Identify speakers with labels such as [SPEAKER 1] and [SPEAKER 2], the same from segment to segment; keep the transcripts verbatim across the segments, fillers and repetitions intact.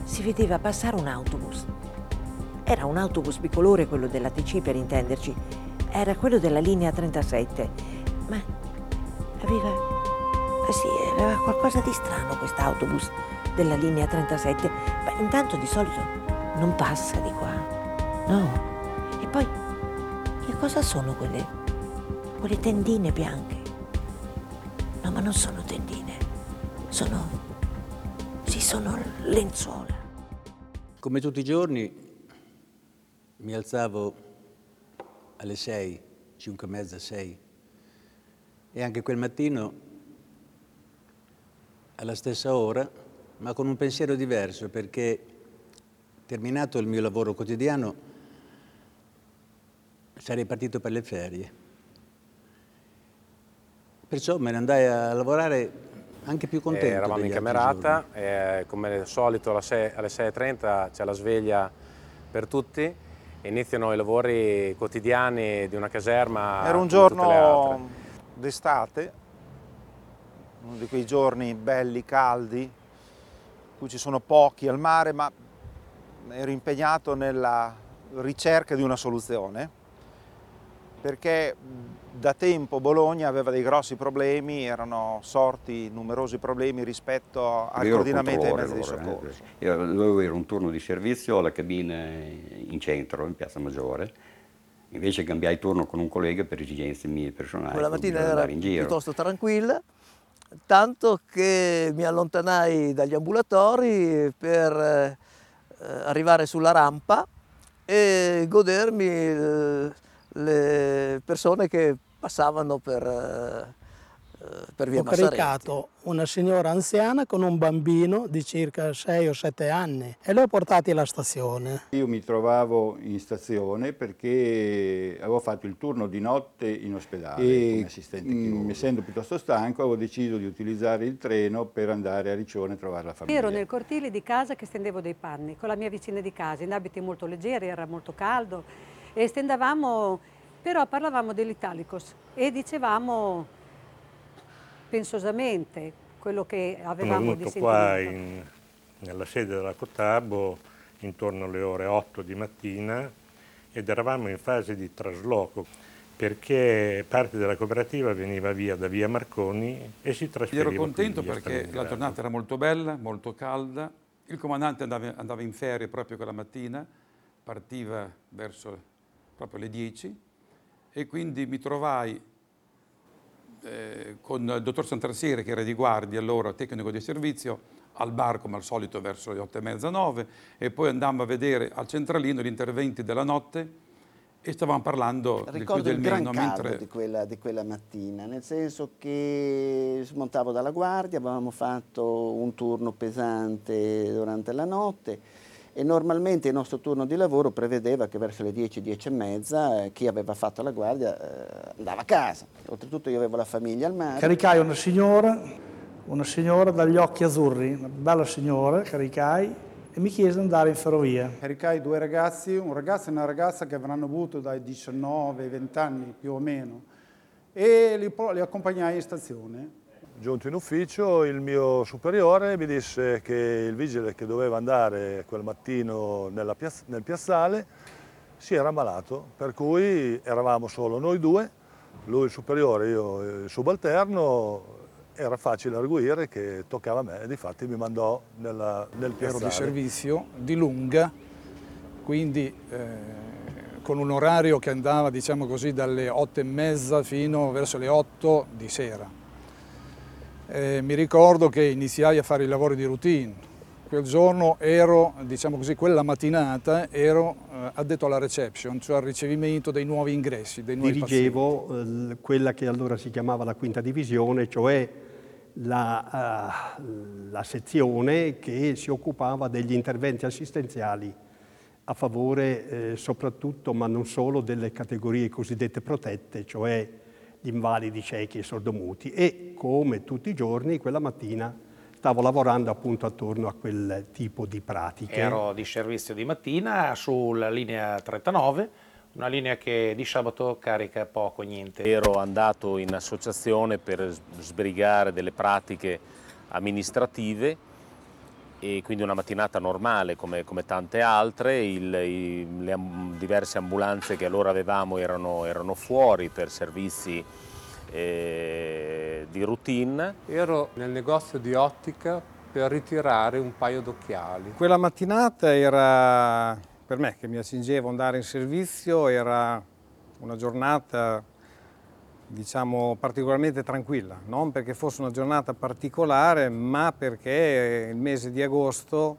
[SPEAKER 1] si vedeva passare un autobus. Era un autobus bicolore, quello della T C per intenderci. Era quello della linea trentasette, ma aveva, eh sì, aveva qualcosa di strano quest'autobus della linea trentasette. Beh, intanto di solito non passa di qua, no. E poi, che cosa sono quelle, quelle tendine bianche? No, ma non sono tendine, sono, sì, sono lenzuola.
[SPEAKER 2] Come tutti i giorni mi alzavo alle sei, cinque e mezza, sei, e anche quel mattino alla stessa ora, ma con un pensiero diverso, perché terminato il mio lavoro quotidiano sarei partito per le ferie. Perciò me ne andai a lavorare anche più contento.
[SPEAKER 3] Eh, eravamo in camerata, eh, come al solito alle sei e trenta c'è la sveglia per tutti. Iniziano i lavori quotidiani di una caserma.
[SPEAKER 4] Era un giorno d'estate, uno di quei giorni belli, caldi, in cui ci sono pochi al mare, ma ero impegnato nella ricerca di una soluzione, perché da tempo Bologna aveva dei grossi problemi, erano sorti numerosi problemi rispetto al coordinamento dei mezzi di soccorso.
[SPEAKER 5] Eh. Io dovevo avere un turno di servizio alla cabina in centro, in Piazza Maggiore, invece cambiai turno con un collega per esigenze mie personali.
[SPEAKER 6] Quella mattina era piuttosto tranquilla, tanto che mi allontanai dagli ambulatori per eh, arrivare sulla rampa e godermi eh, le persone che passavano per, per via Massaretti.
[SPEAKER 7] Ho caricato una signora anziana con un bambino di circa sei o sette anni e li ho portati alla stazione.
[SPEAKER 8] Io mi trovavo in stazione perché avevo fatto il turno di notte in ospedale e, come assistente chirurgo. Essendo piuttosto stanco, avevo deciso di utilizzare il treno per andare a Riccione a trovare la famiglia.
[SPEAKER 9] Ero nel cortile di casa che stendevo dei panni con la mia vicina di casa, in abiti molto leggeri, era molto caldo, e stendavamo, però parlavamo dell'Italicus e dicevamo pensosamente quello che avevamo di sentimento.
[SPEAKER 10] Sono venuto qua in, nella sede della Cottabo intorno alle ore otto di mattina ed eravamo in fase di trasloco perché parte della cooperativa veniva via da via Marconi e si trasferiva.
[SPEAKER 11] Ero contento perché la giornata era molto bella, molto calda, il comandante andava, andava in ferie proprio quella mattina, partiva verso proprio le dieci, e quindi mi trovai eh, con il dottor Santarsiere, che era di guardia allora, tecnico di servizio, al bar come al solito verso le otto e mezza, nove, e poi andammo a vedere al centralino gli interventi della notte e stavamo parlando del più del meno.
[SPEAKER 12] Ricordo il gran caldo
[SPEAKER 11] mentre...
[SPEAKER 12] di, quella, di quella mattina, nel senso che smontavo dalla guardia, avevamo fatto un turno pesante durante la notte, e normalmente il nostro turno di lavoro prevedeva che verso le dieci, dieci e mezza eh, chi aveva fatto la guardia eh, andava a casa. Oltretutto io avevo la famiglia al mare.
[SPEAKER 7] Caricai una signora, una signora dagli occhi azzurri, una bella signora, caricai e mi chiese di andare in ferrovia.
[SPEAKER 13] Caricai due ragazzi, un ragazzo e una ragazza che avranno avuto dai diciannove ai venti anni più o meno, e li, li accompagnai in stazione.
[SPEAKER 14] Giunto in ufficio, il mio superiore mi disse che il vigile che doveva andare quel mattino nella piazz nel piazzale si era ammalato, per cui eravamo solo noi due, lui il superiore, io il subalterno. Era facile arguire che toccava a me, e difatti mi mandò nella, nel piazzale.
[SPEAKER 11] Ero di servizio di lunga, quindi eh, con un orario che andava, diciamo così, dalle otto e mezza fino verso le otto di sera. Eh, mi ricordo che iniziai a fare i lavori di routine. Quel giorno ero, diciamo così, quella mattinata ero eh, addetto alla reception, cioè al ricevimento dei nuovi ingressi, dei nuovi
[SPEAKER 15] Dirigevo eh, quella che allora si chiamava la quinta divisione, cioè la, uh, la sezione che si occupava degli interventi assistenziali a favore eh, soprattutto, ma non solo, delle categorie cosiddette protette, cioè gli invalidi, ciechi e sordomuti, e come tutti i giorni quella mattina stavo lavorando appunto attorno a quel tipo di pratiche.
[SPEAKER 16] Ero di servizio di mattina sulla linea trentanove, una linea che di sabato carica poco, niente.
[SPEAKER 3] Ero andato in associazione per sbrigare delle pratiche amministrative e quindi una mattinata normale come, come tante altre. Il, i, le am, diverse ambulanze che allora avevamo erano, erano fuori per servizi eh, di routine.
[SPEAKER 17] Ero nel negozio di ottica per ritirare un paio d'occhiali.
[SPEAKER 18] Quella mattinata era, per me che mi accingevo ad andare in servizio, era una giornata, diciamo, particolarmente tranquilla, non perché fosse una giornata particolare, ma perché il mese di agosto,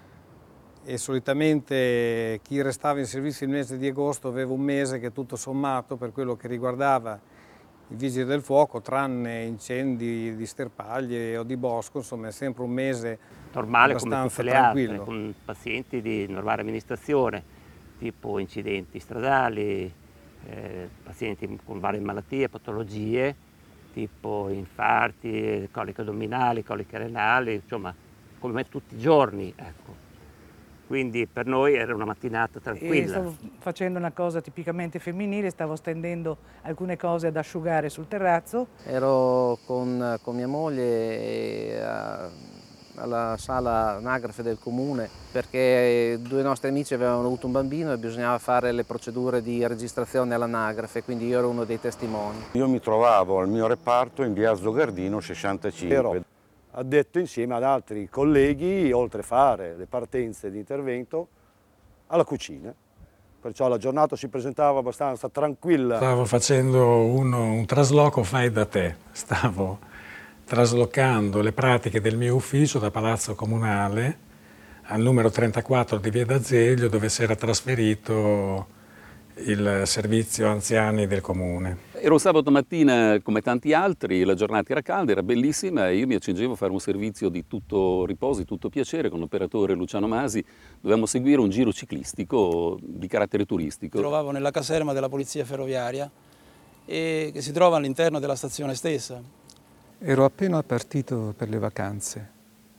[SPEAKER 18] e solitamente chi restava in servizio il mese di agosto aveva un mese che tutto sommato, per quello che riguardava i vigili del fuoco, tranne incendi di sterpaglie o di bosco, insomma è sempre un mese
[SPEAKER 19] normale come tutte le
[SPEAKER 18] tranquillo.
[SPEAKER 19] altre, con pazienti di normale amministrazione, tipo incidenti stradali, Eh, pazienti con varie malattie, patologie, tipo infarti, coliche addominali, coliche renali, insomma, come tutti i giorni, ecco. Quindi per noi era una mattinata tranquilla.
[SPEAKER 20] E stavo facendo una cosa tipicamente femminile, stavo stendendo alcune cose ad asciugare sul terrazzo.
[SPEAKER 21] Ero con, con mia moglie e, uh, alla sala anagrafe del comune perché due nostri amici avevano avuto un bambino e bisognava fare le procedure di registrazione all'anagrafe, quindi io ero uno dei testimoni.
[SPEAKER 22] Io mi trovavo al mio reparto in via Zogardino sessantacinque.
[SPEAKER 23] Ero addetto insieme ad altri colleghi, oltre a fare le partenze di intervento, alla cucina. Perciò la giornata si presentava abbastanza tranquilla.
[SPEAKER 24] Stavo facendo uno, un trasloco fai da te, stavo traslocando le pratiche del mio ufficio da Palazzo Comunale al numero trentaquattro di via d'Azeglio, dove si era trasferito il servizio anziani del comune.
[SPEAKER 25] Era un sabato mattina come tanti altri, la giornata era calda, era bellissima e io mi accingevo a fare un servizio di tutto riposo, di tutto piacere con l'operatore Luciano Masi. Dovevamo seguire un giro ciclistico di carattere turistico.
[SPEAKER 26] Mi trovavo nella caserma della polizia ferroviaria e che si trova all'interno della stazione stessa.
[SPEAKER 27] Ero appena partito per le vacanze.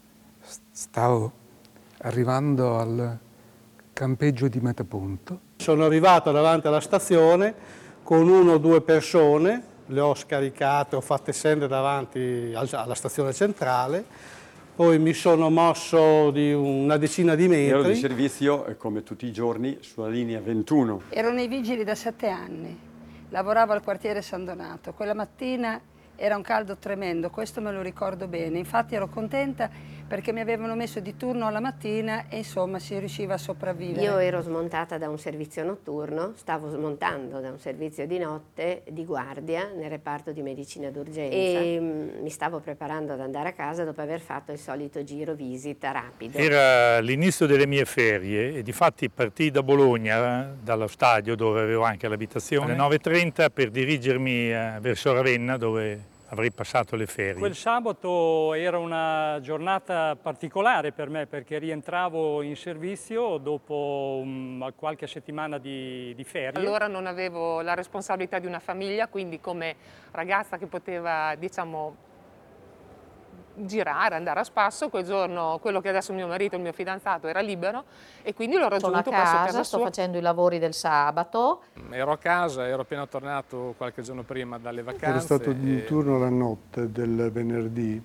[SPEAKER 27] Stavo arrivando al campeggio di Metaponto.
[SPEAKER 7] Sono arrivato davanti alla stazione con una o due persone, le ho scaricate, ho fatte scendere davanti alla stazione centrale, poi mi sono mosso di una decina di metri.
[SPEAKER 28] Ero di servizio, come tutti i giorni, sulla linea ventuno.
[SPEAKER 29] Ero nei vigili da sette anni, lavoravo al quartiere San Donato. Quella mattina era un caldo tremendo, questo me lo ricordo bene, infatti ero contenta perché mi avevano messo di turno alla mattina e insomma si riusciva a sopravvivere.
[SPEAKER 30] Io ero smontata da un servizio notturno, stavo smontando da un servizio di notte di guardia nel reparto di medicina d'urgenza e mm, mi stavo preparando ad andare a casa dopo aver fatto il solito giro visita rapido.
[SPEAKER 31] Era l'inizio delle mie ferie e difatti partii da Bologna, dallo stadio dove avevo anche l'abitazione, alle nove e trenta per dirigermi eh, verso Ravenna dove avrei passato le ferie.
[SPEAKER 32] Quel sabato era una giornata particolare per me perché rientravo in servizio dopo um, qualche settimana di, di ferie.
[SPEAKER 33] Allora non avevo la responsabilità di una famiglia, quindi come ragazza che poteva, diciamo, girare, andare a spasso, quel giorno quello che adesso mio marito, il mio fidanzato, era libero e quindi l'ho raggiunto
[SPEAKER 34] Sono a
[SPEAKER 33] presso
[SPEAKER 34] casa,
[SPEAKER 33] casa
[SPEAKER 34] sto
[SPEAKER 33] sua.
[SPEAKER 34] facendo i lavori del sabato.
[SPEAKER 32] Ero a casa, ero appena tornato qualche giorno prima dalle vacanze.
[SPEAKER 27] Ero stato in turno la notte del venerdì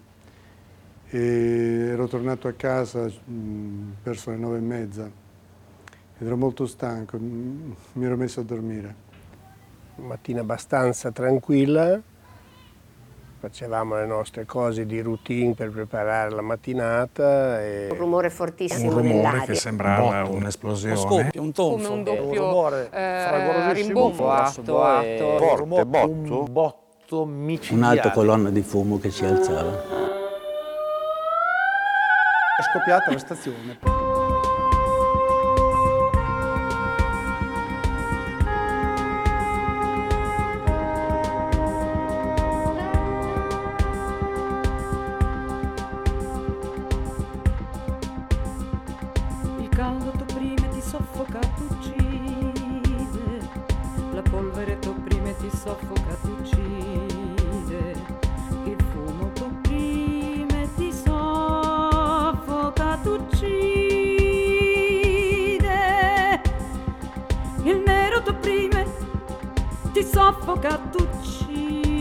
[SPEAKER 27] e ero tornato a casa mh, verso le nove e mezza ed ero molto stanco, mh, mi ero messo a dormire.
[SPEAKER 35] Mattina abbastanza tranquilla. Facevamo le nostre cose di routine per preparare la mattinata. E...
[SPEAKER 30] Un rumore fortissimo
[SPEAKER 24] un rumore
[SPEAKER 30] nell'aria.
[SPEAKER 24] che sembrava un'esplosione.
[SPEAKER 26] Un scoppio, un tonfo.
[SPEAKER 33] Come un doppio
[SPEAKER 23] un rumore
[SPEAKER 33] eh,
[SPEAKER 23] fragorosissimo,
[SPEAKER 33] rimbombo.
[SPEAKER 23] boato, forte, botto.
[SPEAKER 2] Un
[SPEAKER 23] botto micidiale.
[SPEAKER 2] Un'alta colonna di fumo che si alzava.
[SPEAKER 7] È scoppiata la stazione.
[SPEAKER 36] Soffoca, t'uccide, il fumo t'opprime, ti soffoca, t'uccide, il nero t'opprime, ti soffoca,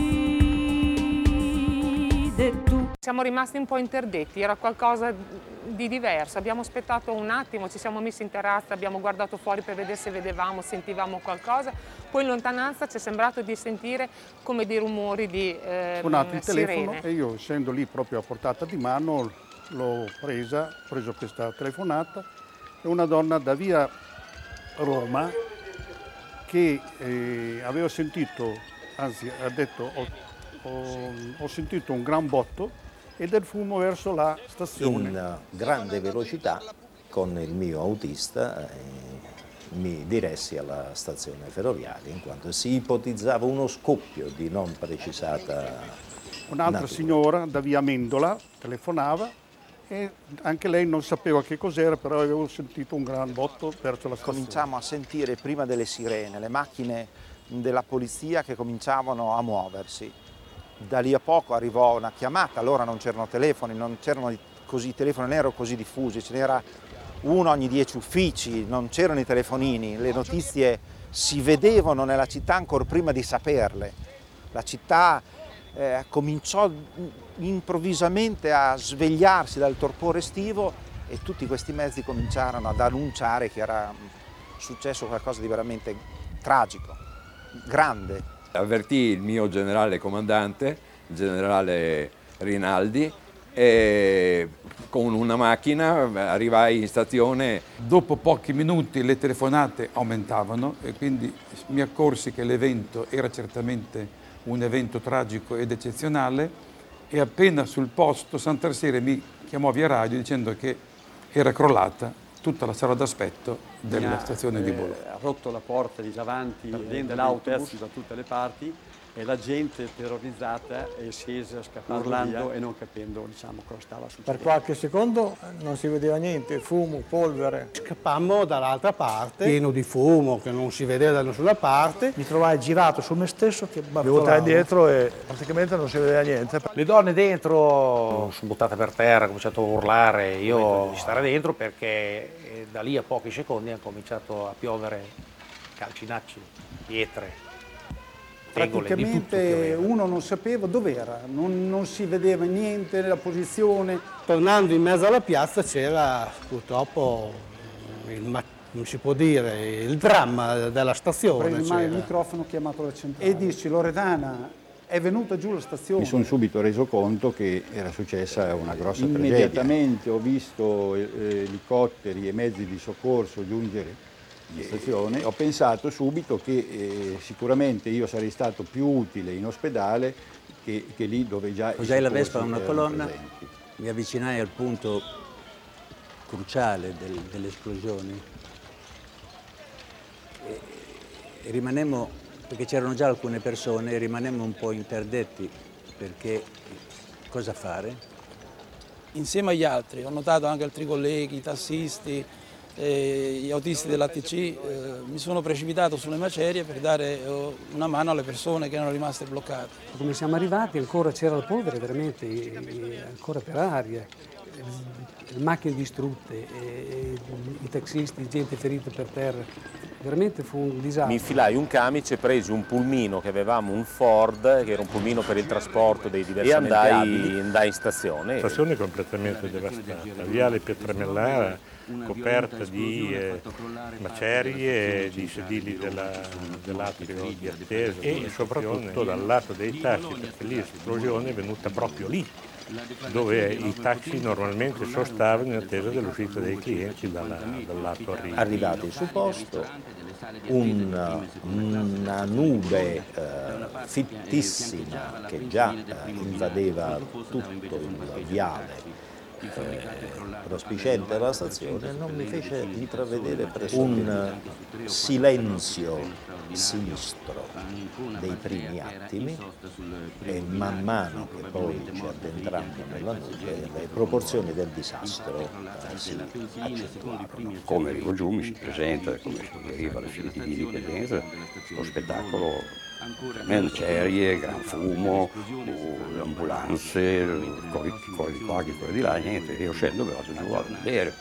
[SPEAKER 36] t'uccide tu.
[SPEAKER 33] Siamo rimasti un po' interdetti, era qualcosa di diverso. Abbiamo aspettato un attimo, ci siamo messi in terrazza, abbiamo guardato fuori per vedere se vedevamo, sentivamo qualcosa, poi in lontananza ci è sembrato di sentire come dei rumori di eh,
[SPEAKER 1] suonato il telefono
[SPEAKER 33] sirene.
[SPEAKER 1] e io, essendo lì proprio a portata di mano, l'ho presa, ho preso questa telefonata e una donna da via Roma che eh, aveva sentito, anzi ha detto ho, ho, ho sentito un gran botto e del fumo verso la stazione.
[SPEAKER 3] In grande velocità con il mio autista eh, mi diressi alla stazione ferroviaria in quanto si ipotizzava uno scoppio di non precisata
[SPEAKER 1] Un'altra
[SPEAKER 3] natura.
[SPEAKER 1] signora da via Mendola telefonava e anche lei non sapeva che cos'era, però avevo sentito un gran botto verso la stazione.
[SPEAKER 4] Cominciamo a sentire prima delle sirene, le macchine della polizia che cominciavano a muoversi. Da lì a poco arrivò una chiamata, allora non c'erano telefoni, non c'erano così, i telefoni non erano così diffusi, ce n'era uno ogni dieci uffici, non c'erano i telefonini, le notizie si vedevano nella città ancora prima di saperle. La città eh, cominciò improvvisamente a svegliarsi dal torpore estivo e tutti questi mezzi cominciarono ad annunciare che era successo qualcosa di veramente tragico, grande.
[SPEAKER 5] Avvertì il mio generale comandante, il generale Rinaldi, e con una macchina arrivai in stazione.
[SPEAKER 6] Dopo pochi minuti le telefonate aumentavano e quindi mi accorsi che l'evento era certamente un evento tragico ed eccezionale e appena sul posto Santarsiere mi chiamò via radio dicendo che era crollata tutta la sala d'aspetto della stazione
[SPEAKER 28] eh,
[SPEAKER 6] di Bologna.
[SPEAKER 28] Ha rotto la porta di davanti dentro dell'autobus da tutte le parti e la gente terrorizzata è scesa scappando
[SPEAKER 8] urlando
[SPEAKER 28] via e non capendo, diciamo, cosa stava succedendo.
[SPEAKER 8] Per qualche secondo non si vedeva niente, fumo, polvere.
[SPEAKER 7] Scappammo dall'altra parte, pieno di fumo che non si vedeva da nessuna parte.
[SPEAKER 8] Mi trovai girato su me stesso che baffolavo.
[SPEAKER 35] Mi buttai dietro e praticamente non si vedeva niente.
[SPEAKER 9] Le donne dentro sono buttate per terra, ho cominciato a urlare, io di stare dentro perché da lì a pochi secondi ha cominciato a piovere calcinacci, pietre.
[SPEAKER 1] Praticamente uno non sapeva dov'era, non, non si vedeva niente nella posizione.
[SPEAKER 7] Tornando in mezzo alla piazza c'era purtroppo, il, non si può dire, il dramma della stazione.
[SPEAKER 1] Prendi mai il microfono, ho chiamato la centrale e dici: Loredana, è venuta giù la stazione.
[SPEAKER 10] Mi sono subito reso conto che era successa una grossa tragedia. Immediatamente ho visto eh, elicotteri e mezzi di soccorso giungere in stazione. Ho pensato subito che eh, sicuramente io sarei stato più utile in ospedale che, che lì dove già
[SPEAKER 2] Posai la Vespa a una colonna, presenti. Mi avvicinai al punto cruciale del, delle esplosioni e, e rimanemmo, perché c'erano già alcune persone, e rimanemmo un po' interdetti perché cosa fare?
[SPEAKER 26] Insieme agli altri, ho notato anche altri colleghi, i tassisti, eh, gli autisti dell'A T C, eh, mi sono precipitato sulle macerie per dare eh, una mano alle persone che erano rimaste bloccate.
[SPEAKER 11] Come siamo arrivati ancora c'era la polvere veramente ancora per aria, le macchine distrutte, e i taxisti, gente ferita per terra, veramente fu un disastro.
[SPEAKER 12] Mi infilai un camice, presi un pulmino che avevamo, un Ford, che era un pulmino per il trasporto dei diversamente abili, e andai, andai in stazione.
[SPEAKER 31] La stazione è completamente devastata, viale Pietramellara coperta di eh, macerie, di sedili dell'atrio di attesa e soprattutto dal lato dei taxi, perché lì l'esplosione è venuta proprio lì, dove i taxi normalmente sostavano in attesa dell'uscita dei clienti dalla, dal lato arrivo.
[SPEAKER 3] Arrivati sul posto, un, una nube eh, fittissima che già eh, invadeva tutto il viale eh, prospiciente alla stazione non mi fece intravedere un silenzio sinistro dei primi attimi e man mano che poi ci addentrammo nella nube le proporzioni del disastro eh, si accentuarono.
[SPEAKER 22] Come arrivo giù mi si presenta, come arriva la fila di indipendenza, lo spettacolo macerie, gran fumo, le ambulanze, quelli di qua, quelli di là, niente, io scendo però se giù a vedere.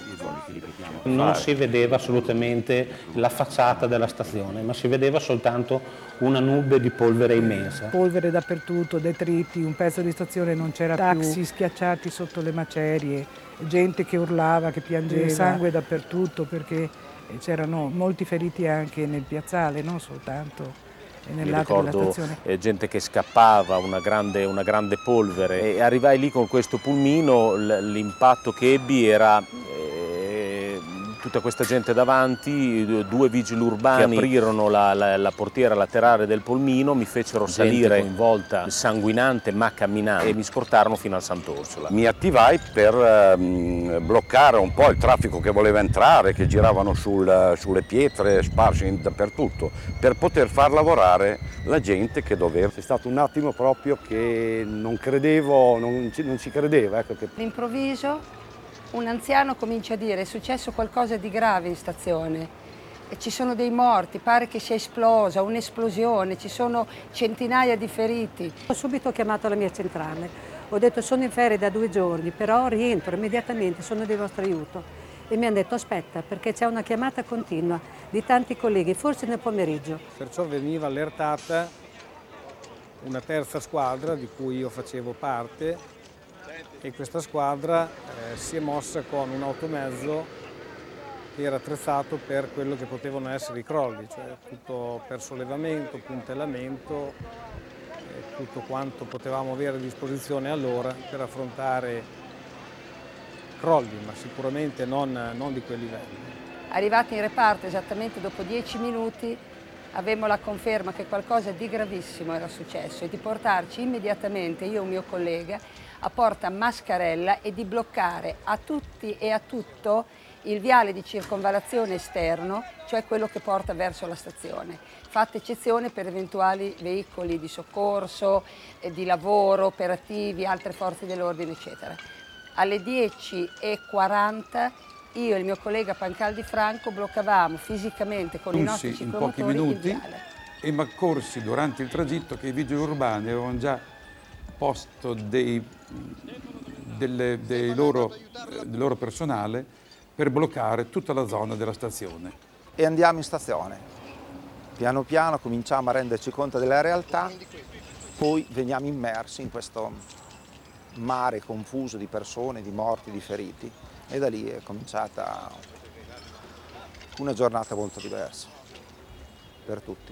[SPEAKER 9] Non si vedeva assolutamente la facciata della stazione, ma si vedeva soltanto una nube di polvere immensa.
[SPEAKER 13] Polvere dappertutto, detriti, un pezzo di stazione non c'era più, taxi schiacciati sotto le macerie, gente che urlava, che piangeva, sangue dappertutto perché c'erano molti feriti anche nel piazzale, non soltanto
[SPEAKER 12] Mi ricordo eh, gente che scappava, una grande, una grande polvere, e arrivai lì con questo pulmino, l'impatto che ebbi era eh, tutta questa gente davanti, due vigili urbani che aprirono la, la, la portiera laterale del pulmino, mi fecero salire in volta sanguinante ma camminante e mi scortarono fino al Sant'Orsola.
[SPEAKER 22] Mi attivai per ehm, bloccare un po' il traffico che voleva entrare, che giravano sul, sulle pietre sparse dappertutto, per poter far lavorare la gente che doveva.
[SPEAKER 23] È stato un attimo proprio che non credevo, non ci, non ci credeva. Ecco che...
[SPEAKER 14] All'improvviso un anziano comincia a dire: è successo qualcosa di grave in stazione, e ci sono dei morti, pare che sia esplosa, un'esplosione, ci sono centinaia di feriti.
[SPEAKER 13] Ho subito chiamato la mia centrale, ho detto sono in ferie da due giorni, però rientro immediatamente, sono di vostro aiuto. E mi hanno detto aspetta perché c'è una chiamata continua di tanti colleghi, forse nel pomeriggio.
[SPEAKER 8] Perciò veniva allertata una terza squadra di cui io facevo parte, e questa squadra eh, si è mossa con un automezzo che era attrezzato per quello che potevano essere i crolli, cioè tutto per sollevamento, puntellamento, eh, tutto quanto potevamo avere a disposizione allora per affrontare crolli, ma sicuramente non, non di quel livello.
[SPEAKER 14] Arrivati in reparto esattamente dopo dieci minuti avevamo la conferma che qualcosa di gravissimo era successo e di portarci immediatamente, io e un mio collega, a Porta Mascarella e di bloccare a tutti e a tutto il viale di circonvallazione esterno, cioè quello che porta verso la stazione, fatta eccezione per eventuali veicoli di soccorso, eh, di lavoro, operativi, altre forze dell'ordine, eccetera. Alle dieci e quaranta io e il mio collega Pancaldi Franco bloccavamo fisicamente con i nostri ciclomotori
[SPEAKER 6] in pochi minuti,
[SPEAKER 13] il viale.
[SPEAKER 6] E mi accorsi durante il tragitto che i vigili urbani avevano già posto dei, delle, dei loro, del loro personale per bloccare tutta la zona della stazione.
[SPEAKER 4] E andiamo in stazione. Piano piano cominciamo a renderci conto della realtà, poi veniamo immersi in questo mare confuso di persone, di morti, di feriti, e da lì è cominciata una giornata molto diversa per tutti.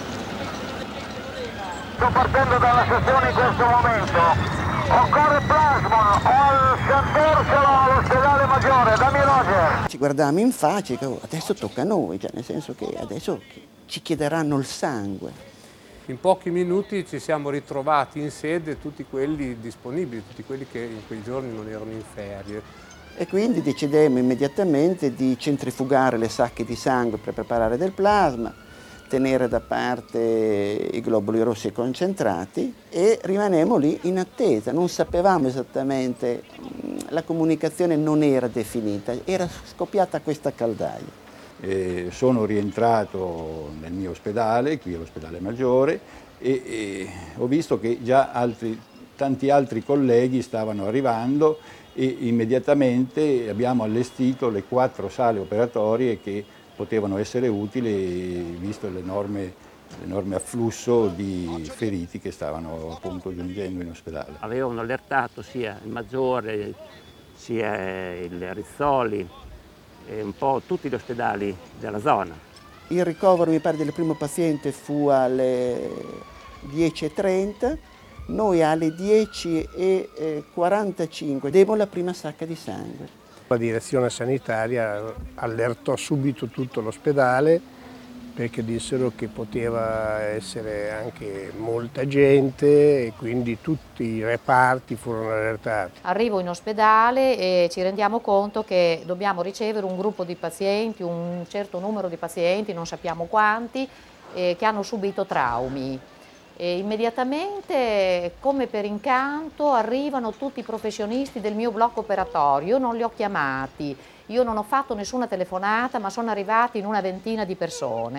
[SPEAKER 15] Sto partendo dalla stazione in questo momento, occorre plasma, ho il Sant'Orsola all'ospedale maggiore, dammi Roger.
[SPEAKER 16] Ci guardavamo in faccia e dicevo, adesso tocca a noi, cioè nel senso che adesso ci chiederanno il sangue.
[SPEAKER 17] In pochi minuti ci siamo ritrovati in sede tutti quelli disponibili, tutti quelli che in quei giorni non erano in ferie.
[SPEAKER 16] E quindi decidemmo immediatamente di centrifugare le sacche di sangue per preparare del plasma, tenere da parte i globuli rossi concentrati e rimanemmo lì in attesa. Non sapevamo esattamente, la comunicazione non era definita, era scoppiata questa caldaia.
[SPEAKER 10] Eh, sono rientrato nel mio ospedale, qui all'ospedale maggiore, e, e ho visto che già altri, tanti altri colleghi stavano arrivando e immediatamente abbiamo allestito le quattro sale operatorie che potevano essere utili visto l'enorme, l'enorme afflusso di feriti che stavano appunto giungendo in ospedale.
[SPEAKER 18] Avevano allertato sia il Maggiore, sia il Rizzoli, e un po' tutti gli ospedali della zona.
[SPEAKER 16] Il ricovero, mi pare, del primo paziente fu alle dieci e trenta, noi alle dieci e quarantacinque diamo la prima sacca di sangue.
[SPEAKER 35] La direzione sanitaria allertò subito tutto l'ospedale perché dissero che poteva essere anche molta gente e quindi tutti i reparti furono allertati.
[SPEAKER 19] Arrivo in ospedale e ci rendiamo conto che dobbiamo ricevere un gruppo di pazienti, un certo numero di pazienti, non sappiamo quanti, eh, che hanno subito traumi. E immediatamente, come per incanto, arrivano tutti i professionisti del mio blocco operatorio. Io non li ho chiamati, io non ho fatto nessuna telefonata, ma sono arrivati in una ventina di persone.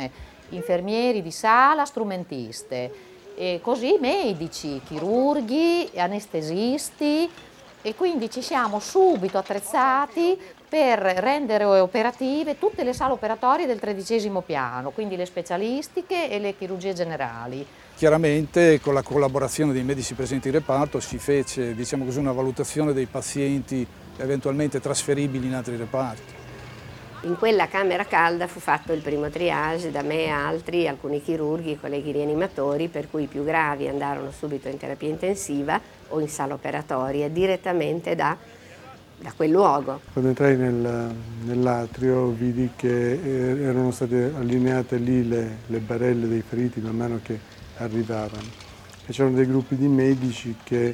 [SPEAKER 19] infermieri di sala, strumentiste, e così medici, chirurghi, anestesisti, e quindi ci siamo subito attrezzati per rendere operative tutte le sale operatorie del tredicesimo piano, quindi le specialistiche e le chirurgie generali.
[SPEAKER 1] Chiaramente con la collaborazione dei medici presenti in reparto si fece, diciamo così, una valutazione dei pazienti eventualmente trasferibili in altri reparti.
[SPEAKER 2] In quella camera calda fu fatto il primo triage da me e altri, alcuni chirurghi, colleghi rianimatori, per cui i più gravi andarono subito in terapia intensiva o in sala operatoria direttamente da, da quel luogo.
[SPEAKER 5] Quando entrai nel, nell'atrio vidi che erano state allineate lì le, le barelle dei feriti man mano che arrivavano e c'erano dei gruppi di medici che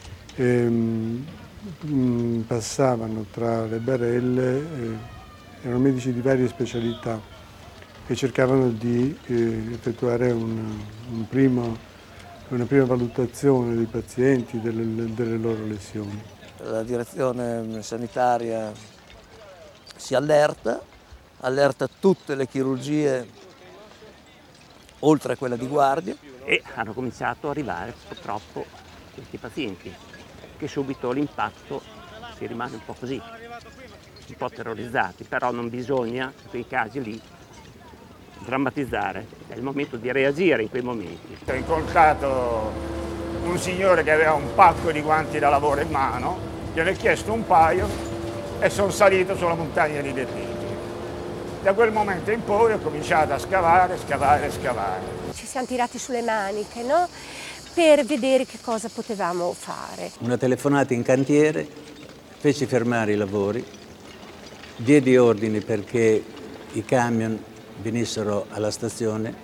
[SPEAKER 5] ehm, passavano tra le barelle. Eh, Erano medici di varie specialità e cercavano di eh, effettuare un, un primo, una prima valutazione dei pazienti, delle, delle loro lesioni.
[SPEAKER 7] La direzione sanitaria si allerta, allerta tutte le chirurgie oltre a quella di guardia.
[SPEAKER 18] E hanno cominciato ad arrivare purtroppo questi pazienti, che subito l'impatto si rimane un po' così, un po' terrorizzati, però non bisogna in quei casi lì drammatizzare, è il momento di reagire in quei momenti.
[SPEAKER 20] Ho incontrato un signore che aveva un pacco di guanti da lavoro in mano, gliene ho chiesto un paio e sono salito sulla montagna di detriti. Da quel momento in poi ho cominciato a scavare, scavare, scavare.
[SPEAKER 21] Ci siamo tirati sulle maniche, no? Per vedere che cosa potevamo fare.
[SPEAKER 24] Una telefonata in cantiere, feci fermare i lavori, diedi ordini perché i camion venissero alla stazione.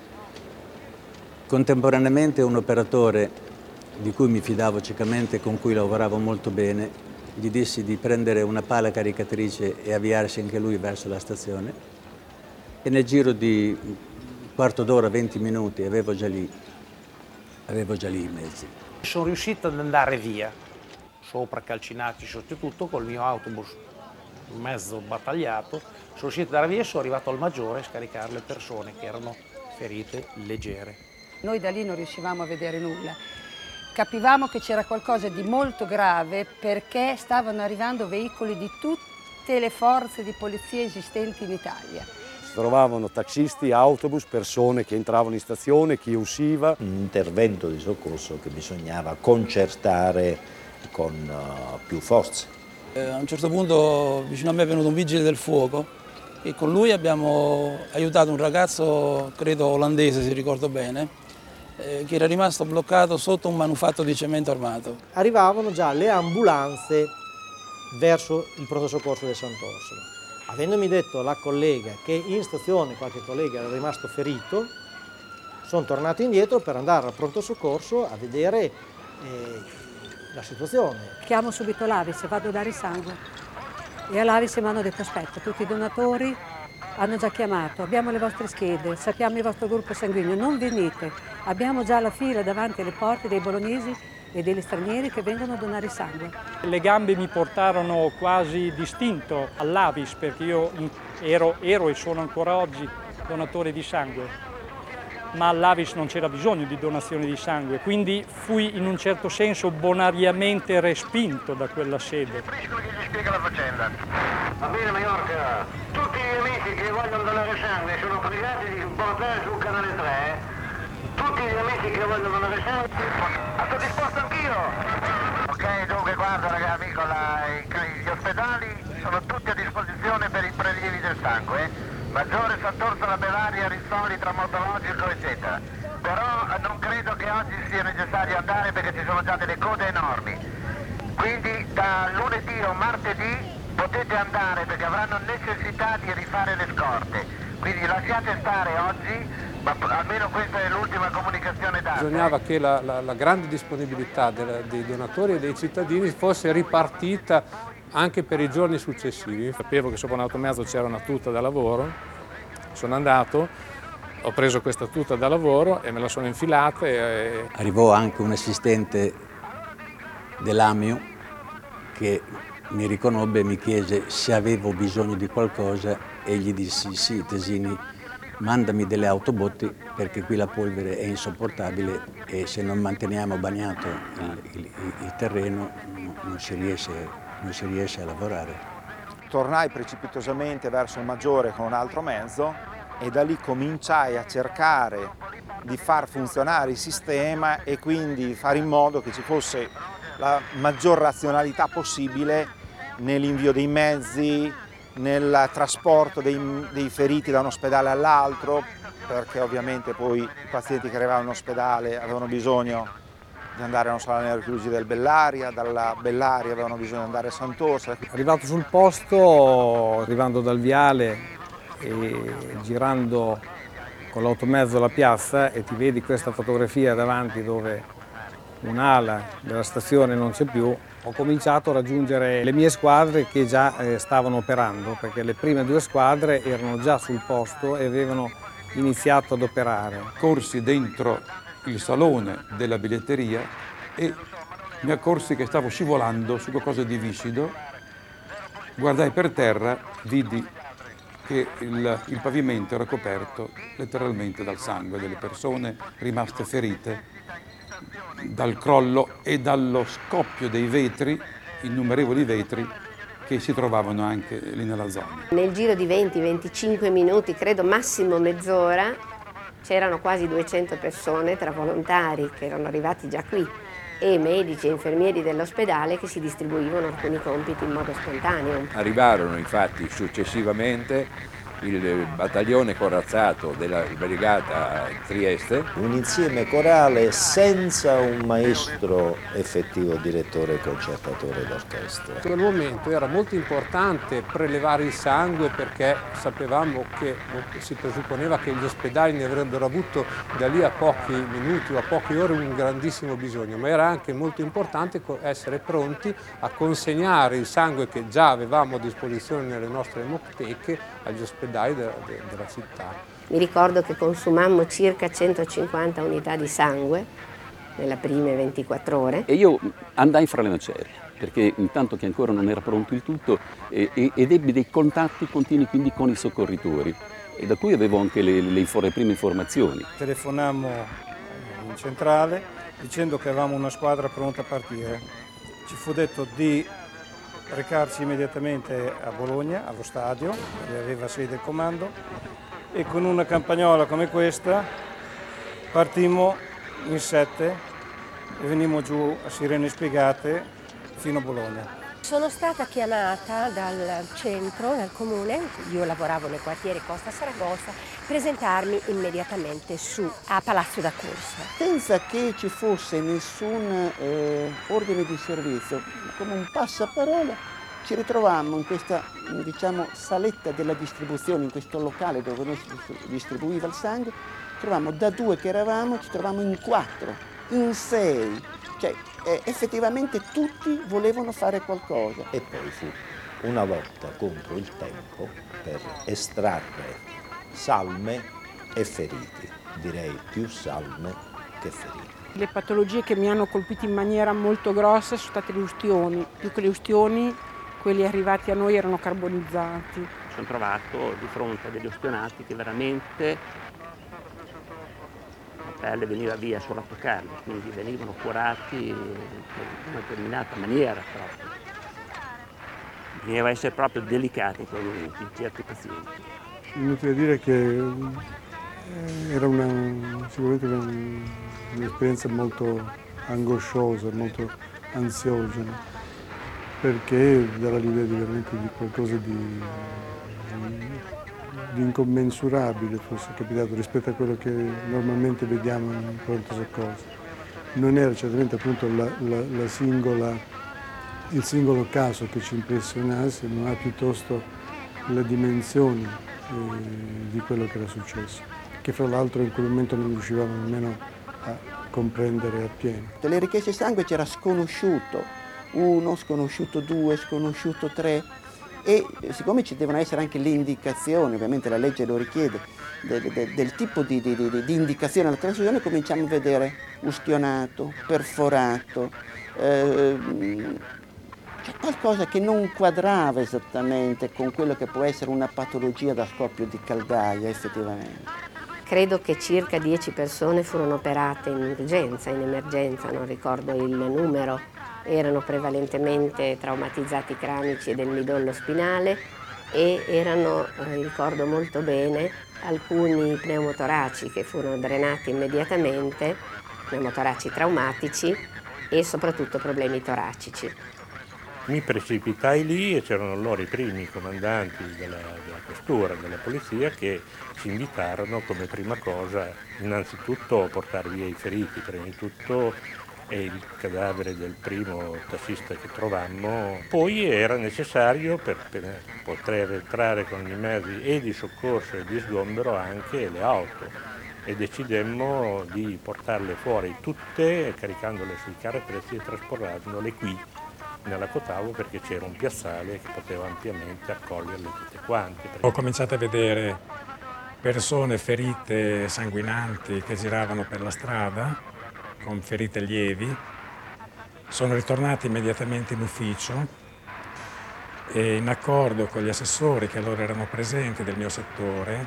[SPEAKER 24] Contemporaneamente un operatore di cui mi fidavo ciecamente e con cui lavoravo molto bene, gli dissi di prendere una pala caricatrice e avviarsi anche lui verso la stazione. E nel giro di un quarto d'ora, venti minuti, avevo già lì, avevo già lì i mezzi.
[SPEAKER 9] Sono riuscito ad andare via, sopra calcinati, sotto tutto, col mio autobus mezzo battagliato. Sono riuscito ad andare via e sono arrivato al Maggiore a scaricare le persone che erano ferite leggere.
[SPEAKER 14] Noi da lì non riuscivamo a vedere nulla. Capivamo che c'era qualcosa di molto grave perché stavano arrivando veicoli di tutte le forze di polizia esistenti in Italia.
[SPEAKER 23] Si trovavano taxisti, autobus, persone che entravano in stazione, chi usciva.
[SPEAKER 3] Un intervento di soccorso che bisognava concertare con uh, più forze.
[SPEAKER 26] Eh, a un certo punto vicino a me è venuto un vigile del fuoco e con lui abbiamo aiutato un ragazzo, credo olandese se ricordo bene, eh, che era rimasto bloccato sotto un manufatto di cemento armato.
[SPEAKER 25] Arrivavano già le ambulanze verso il pronto soccorso del Sant'Orsola. Avendomi detto la collega che in stazione qualche collega era rimasto ferito, sono tornato indietro per andare al pronto soccorso a vedere eh, la situazione.
[SPEAKER 21] Chiamo subito l'Avis e vado a dare sangue. E all'Avis mi hanno detto aspetta, tutti i donatori hanno già chiamato, abbiamo le vostre schede, sappiamo il vostro gruppo sanguigno, non venite. Abbiamo già la fila davanti alle porte dei bolognesi e degli stranieri che vengono a donare sangue.
[SPEAKER 31] Le gambe mi portarono quasi distinto all'Avis perché io ero, ero e sono ancora oggi donatore di sangue, ma all'Avis non c'era bisogno di donazione di sangue, quindi fui in un certo senso bonariamente respinto da quella sede.
[SPEAKER 15] Spiega la faccenda. Va bene Maiorca, tutti gli amici che vogliono donare sangue sono pregati di portare sul canale tre. Tutti gli amici che vogliono donare sangue, sto disposto anch'io. Ok, dunque guarda ragazzi, amico, la, gli ospedali sono tutti a disposizione per i prelievi del sangue, Maggiore, Sant'Orsola, Bellaria, Rizzoli, Traumatologico, eccetera. Però non credo che oggi sia necessario andare perché ci sono già delle code enormi. Quindi da lunedì o martedì potete andare perché avranno necessità di rifare le scorte. Quindi lasciate stare oggi. Ma almeno questa è l'ultima comunicazione data.
[SPEAKER 17] Bisognava che la, la, la grande disponibilità della, dei donatori e dei cittadini fosse ripartita anche per i giorni successivi.
[SPEAKER 26] Sapevo che sopra un automezzo c'era una tuta da lavoro, sono andato, ho preso questa tuta da lavoro e me la sono infilata. E...
[SPEAKER 24] Arrivò anche un assistente dell'Amio che mi riconobbe e mi chiese se avevo bisogno di qualcosa e gli dissi sì, Tesini, mandami delle autobotti perché qui la polvere è insopportabile e se non manteniamo bagnato il, il, il terreno non si riesce, non si riesce a lavorare.
[SPEAKER 4] Tornai precipitosamente verso il Maggiore con un altro mezzo e da lì cominciai a cercare di far funzionare il sistema e quindi fare in modo che ci fosse la maggior razionalità possibile nell'invio dei mezzi, nel trasporto dei, dei feriti da un ospedale all'altro, perché ovviamente poi i pazienti che arrivavano in ospedale avevano bisogno di andare non so, alla neurochirurgia del Bellaria, dalla Bellaria avevano bisogno di andare a Sant'Orsola.
[SPEAKER 6] Arrivato sul posto, arrivando dal viale e girando con l'automezzo alla piazza e ti vedi questa fotografia davanti dove un'ala della stazione non c'è più, ho cominciato a raggiungere le mie squadre che già eh, stavano operando, perché le prime due squadre erano già sul posto e avevano iniziato ad operare.
[SPEAKER 8] Corsi dentro il salone della biglietteria e mi accorsi che stavo scivolando su qualcosa di viscido, guardai per terra, vidi che il, il pavimento era coperto letteralmente dal sangue delle persone rimaste ferite dal crollo e dallo scoppio dei vetri, innumerevoli vetri che si trovavano anche lì nella zona.
[SPEAKER 2] Nel giro di venti venticinque minuti, credo massimo mezz'ora, c'erano quasi duecento persone tra volontari che erano arrivati già qui e medici e infermieri dell'ospedale che si distribuivano alcuni compiti in modo spontaneo.
[SPEAKER 10] Arrivarono infatti successivamente il battaglione corazzato della brigata Trieste.
[SPEAKER 3] Un insieme corale senza un maestro effettivo direttore e concertatore d'orchestra.
[SPEAKER 17] In quel momento era molto importante prelevare il sangue perché sapevamo che si presupponeva che gli ospedali ne avrebbero avuto da lì a pochi minuti o a poche ore un grandissimo bisogno, ma era anche molto importante essere pronti a consegnare il sangue che già avevamo a disposizione nelle nostre emopteche agli ospedali della, della città.
[SPEAKER 2] Mi ricordo che consumammo circa centocinquanta unità di sangue nelle prime ventiquattro ore.
[SPEAKER 11] E io andai fra le macerie, perché intanto che ancora non era pronto il tutto, e, e, ed ebbi dei contatti continui quindi con i soccorritori, e da cui avevo anche le, le, le prime informazioni.
[SPEAKER 12] Telefonammo in centrale dicendo che avevamo una squadra pronta a partire. Ci fu detto di recarci immediatamente a Bologna, allo stadio, dove aveva sede il comando, e con una campagnola come questa partimmo in sette e venimmo giù a sirene spiegate fino a Bologna.
[SPEAKER 13] Sono stata chiamata dal centro, dal comune, io lavoravo nel quartiere Costa Saragossa, presentarmi immediatamente su a Palazzo da Corsa.
[SPEAKER 16] Senza che ci fosse nessun eh, ordine di servizio, come un passaparola, ci ritrovammo in questa diciamo, saletta della distribuzione, in questo locale dove noi si distribuiva il sangue, trovammo da due che eravamo, ci trovammo in quattro, in sei. Cioè, eh, effettivamente tutti volevano fare qualcosa.
[SPEAKER 3] E poi fu una lotta contro il tempo per estrarre salme e feriti, direi più salme che feriti.
[SPEAKER 22] Le patologie che mi hanno colpito in maniera molto grossa sono state le ustioni, più che le ustioni, quelli arrivati a noi erano carbonizzati.
[SPEAKER 18] Mi sono trovato di fronte a degli ustionati che veramente la pelle veniva via solo a toccarli, quindi venivano curati in una determinata maniera proprio. Bisognava essere proprio delicati con certi pazienti.
[SPEAKER 5] Inutile dire che era una, sicuramente un'esperienza molto angosciosa, molto ansiogena, perché dava l'idea di veramente di qualcosa di, di incommensurabile fosse capitato rispetto a quello che normalmente vediamo in pronto soccorso. Non era certamente appunto la, la, la singola, il singolo caso che ci impressionasse, ma piuttosto la dimensione eh, di quello che era successo, che fra l'altro in quel momento non riuscivamo nemmeno a comprendere appieno.
[SPEAKER 16] Nelle richieste di sangue c'era sconosciuto uno, sconosciuto due, sconosciuto tre, e siccome ci devono essere anche le indicazioni, ovviamente la legge lo richiede, del, del, del tipo di, di, di, di indicazione alla trasfusione, cominciamo a vedere ustionato, perforato, eh, qualcosa che non quadrava esattamente con quello che può essere una patologia da scoppio di caldaia effettivamente.
[SPEAKER 2] Credo che circa dieci persone furono operate in urgenza, in emergenza, non ricordo il numero, erano prevalentemente traumatizzati cranici e del midollo spinale e erano, eh, ricordo molto bene, alcuni pneumotoraci che furono drenati immediatamente, pneumotoraci traumatici e soprattutto problemi toracici.
[SPEAKER 1] Mi precipitai lì e c'erano loro i primi comandanti della, della questura, della polizia, che ci invitarono come prima cosa innanzitutto a portare via i feriti, prima di tutto e il cadavere del primo tassista che trovammo. Poi era necessario per, per poter entrare con i mezzi e di soccorso e di sgombero anche le auto e decidemmo di portarle fuori tutte caricandole sui carri-attrezzi e trasportandole qui nella Cotavo perché c'era un piazzale che poteva ampiamente accoglierle tutte quante.
[SPEAKER 6] Ho cominciato a vedere persone ferite, sanguinanti, che giravano per la strada con ferite lievi. Sono ritornato immediatamente in ufficio e in accordo con gli assessori che allora erano presenti del mio settore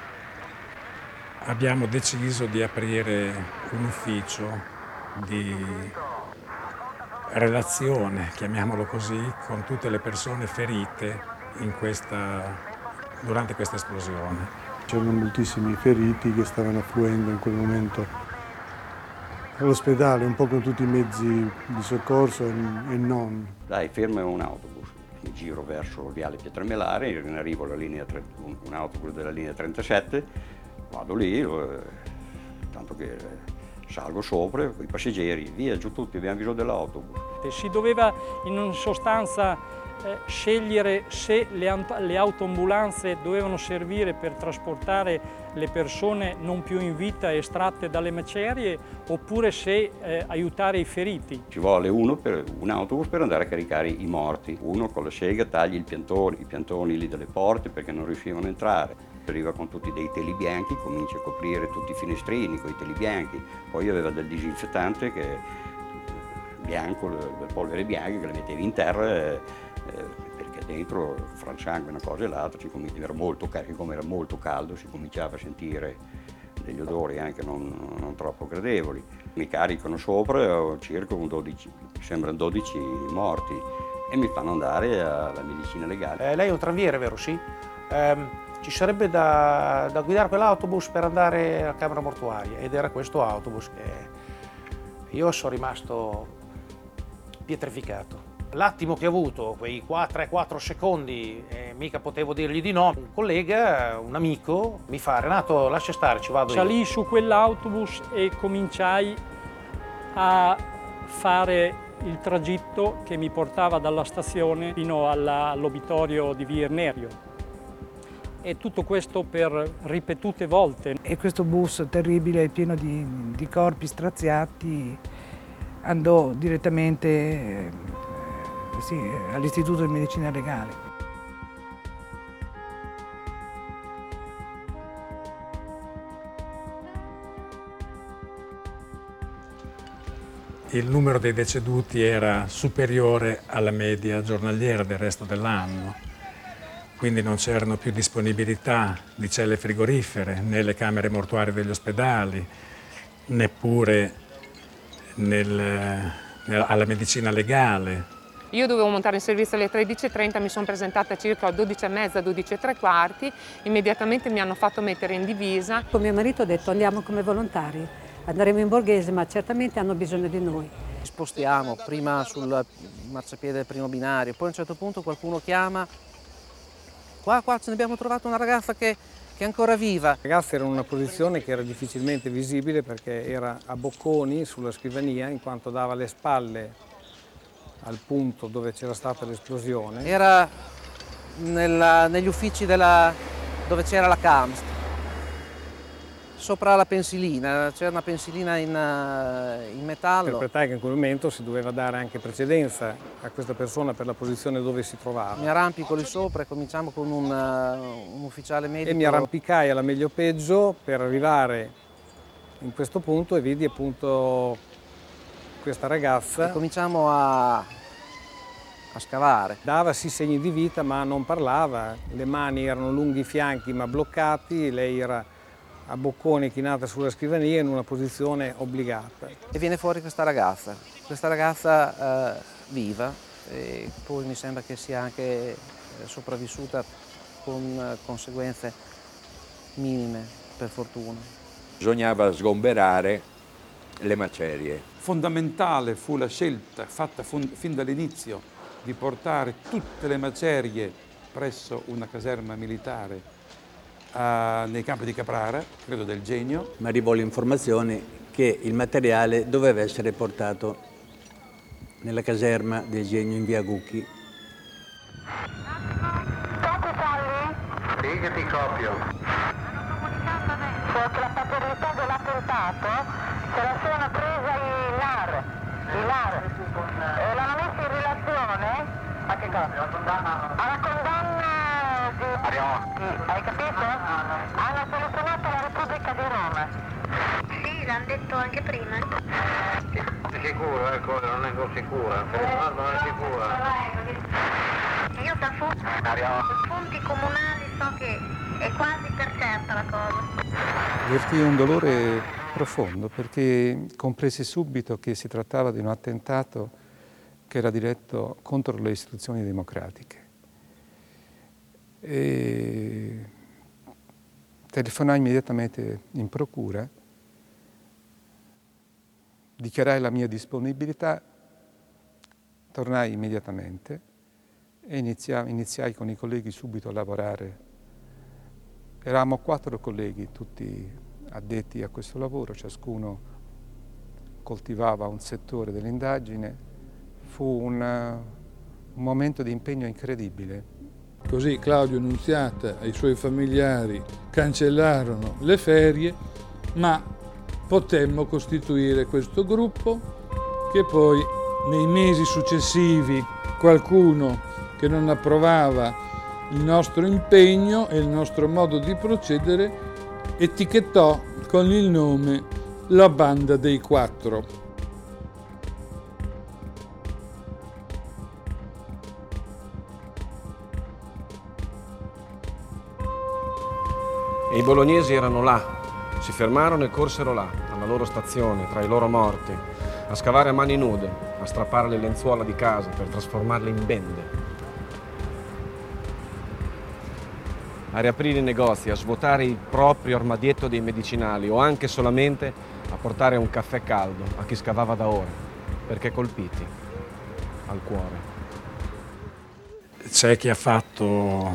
[SPEAKER 6] abbiamo deciso di aprire un ufficio di relazione, chiamiamolo così, con tutte le persone ferite in questa, durante questa esplosione.
[SPEAKER 5] C'erano moltissimi feriti che stavano affluendo in quel momento all'ospedale, un po' con tutti i mezzi di soccorso e, e non.
[SPEAKER 7] Dai, ferma un autobus, mi giro verso Viale Pietramelare, in arrivo alla linea, un, un autobus della linea trentasette, vado lì, eh, tanto che salgo sopra, con i passeggeri, via, giù tutti, abbiamo bisogno dell'autobus.
[SPEAKER 9] Si doveva in sostanza eh, scegliere se le, le autoambulanze dovevano servire per trasportare le persone non più in vita estratte dalle macerie oppure se eh, aiutare i feriti.
[SPEAKER 7] Ci vuole uno per, un autobus per andare a caricare i morti, uno con la sega taglia il piantone, i piantoni lì delle porte perché non riuscivano a entrare. Arriva con tutti dei teli bianchi, comincia a coprire tutti i finestrini con i teli bianchi, poi aveva del disinfettante che, bianco, la polvere bianca che la mettevi in terra eh, perché dentro fra il sangue una cosa e l'altra, ci comincia, era molto, come era molto caldo si cominciava a sentire degli odori anche non, non troppo gradevoli. Mi caricano sopra, ho circa un dodici, sembrano dodici morti e mi fanno andare alla medicina legale.
[SPEAKER 14] Eh, lei è un tranviere, vero? Sì? Um... Ci sarebbe da, da guidare quell'autobus per andare alla camera mortuaria ed era questo autobus che io sono rimasto pietrificato. L'attimo che ho avuto, quei tre quattro secondi, eh, mica potevo dirgli di no. Un collega, un amico, mi fa: Renato, lascia stare, ci vado io.
[SPEAKER 9] Salii su quell'autobus e cominciai a fare il tragitto che mi portava dalla stazione fino all'obitorio di Via Irnerio. E tutto questo per ripetute volte.
[SPEAKER 19] E questo bus terribile, pieno di, di corpi straziati, andò direttamente eh, sì, all'Istituto di Medicina Legale.
[SPEAKER 6] Il numero dei deceduti era superiore alla media giornaliera del resto dell'anno. Quindi non c'erano più disponibilità di celle frigorifere nelle camere mortuarie degli ospedali, neppure nel, nel, alla medicina legale.
[SPEAKER 20] Io dovevo montare in servizio alle tredici e trenta, mi sono presentata circa alle dodici e mezza, dodici e tre quarti, immediatamente mi hanno fatto mettere in divisa.
[SPEAKER 21] Con mio marito ho detto andiamo come volontari, andremo in borghese ma certamente hanno bisogno di noi.
[SPEAKER 23] Ci spostiamo prima sul marciapiede del primo binario, poi a un certo punto qualcuno chiama. Qua, qua ce ne abbiamo trovato una ragazza che, che è ancora viva.
[SPEAKER 6] La ragazza era in una posizione che era difficilmente visibile perché era a bocconi sulla scrivania in quanto dava le spalle al punto dove c'era stata l'esplosione.
[SPEAKER 23] Era nella, negli uffici della, dove c'era la Camst, sopra la pensilina, c'era una pensilina in, in metallo.
[SPEAKER 6] Interpretai che in quel momento si doveva dare anche precedenza a questa persona per la posizione dove si trovava.
[SPEAKER 23] Mi arrampico lì sopra e cominciamo con un, un ufficiale medico.
[SPEAKER 6] E mi arrampicai alla meglio peggio per arrivare in questo punto e vidi appunto questa ragazza.
[SPEAKER 23] E cominciamo a,
[SPEAKER 6] a scavare. Dava sì segni di vita ma non parlava, le mani erano lunghi i fianchi ma bloccati, lei era a boccone chinata sulla scrivania in una posizione obbligata. E viene fuori questa ragazza, questa ragazza eh, viva, e poi mi sembra che sia anche sopravvissuta con conseguenze minime, per fortuna.
[SPEAKER 10] Bisognava sgomberare le macerie.
[SPEAKER 4] Fondamentale fu la scelta fatta fin dall'inizio di portare tutte le macerie presso una caserma militare a, nei campi di Caprara, credo del Genio.
[SPEAKER 8] Mi arrivò l'informazione che il materiale doveva essere portato nella caserma del Genio in via Gucchi.
[SPEAKER 15] Sì, che ti copio. Che la paternità dell'attentato se la sono presa i N A R, i N A R, e l'hanno messa in relazione a che cosa? Alla condanna, alla condanna di... Sì, hai capito? Hanno selezionato la Repubblica di Roma. Sì, l'hanno detto anche prima. È sicuro, ecco, non è così sicura, no, non è sicura. Io da fonti comunali so che è quasi per certa la cosa.
[SPEAKER 4] Avvertii un dolore profondo perché compresi subito che si trattava di un attentato che era diretto contro le istituzioni democratiche. E telefonai immediatamente in procura, dichiarai la mia disponibilità, tornai immediatamente e iniziai, iniziai con i colleghi subito a lavorare. Eravamo quattro colleghi, tutti addetti a questo lavoro, ciascuno coltivava un settore dell'indagine. Fu una, un momento di impegno incredibile.
[SPEAKER 24] Così Claudio Nunziata e i suoi familiari cancellarono le ferie, ma potemmo costituire questo gruppo che poi nei mesi successivi qualcuno che non approvava il nostro impegno e il nostro modo di procedere etichettò con il nome La Banda dei Quattro.
[SPEAKER 25] E i bolognesi erano là, si fermarono e corsero là, alla loro stazione, tra i loro morti, a scavare a mani nude, a strappare le lenzuola di casa per trasformarle in bende. A riaprire i negozi, a svuotare il proprio armadietto dei medicinali o anche solamente a portare un caffè caldo a chi scavava da ore, perché colpiti al cuore.
[SPEAKER 26] C'è chi ha fatto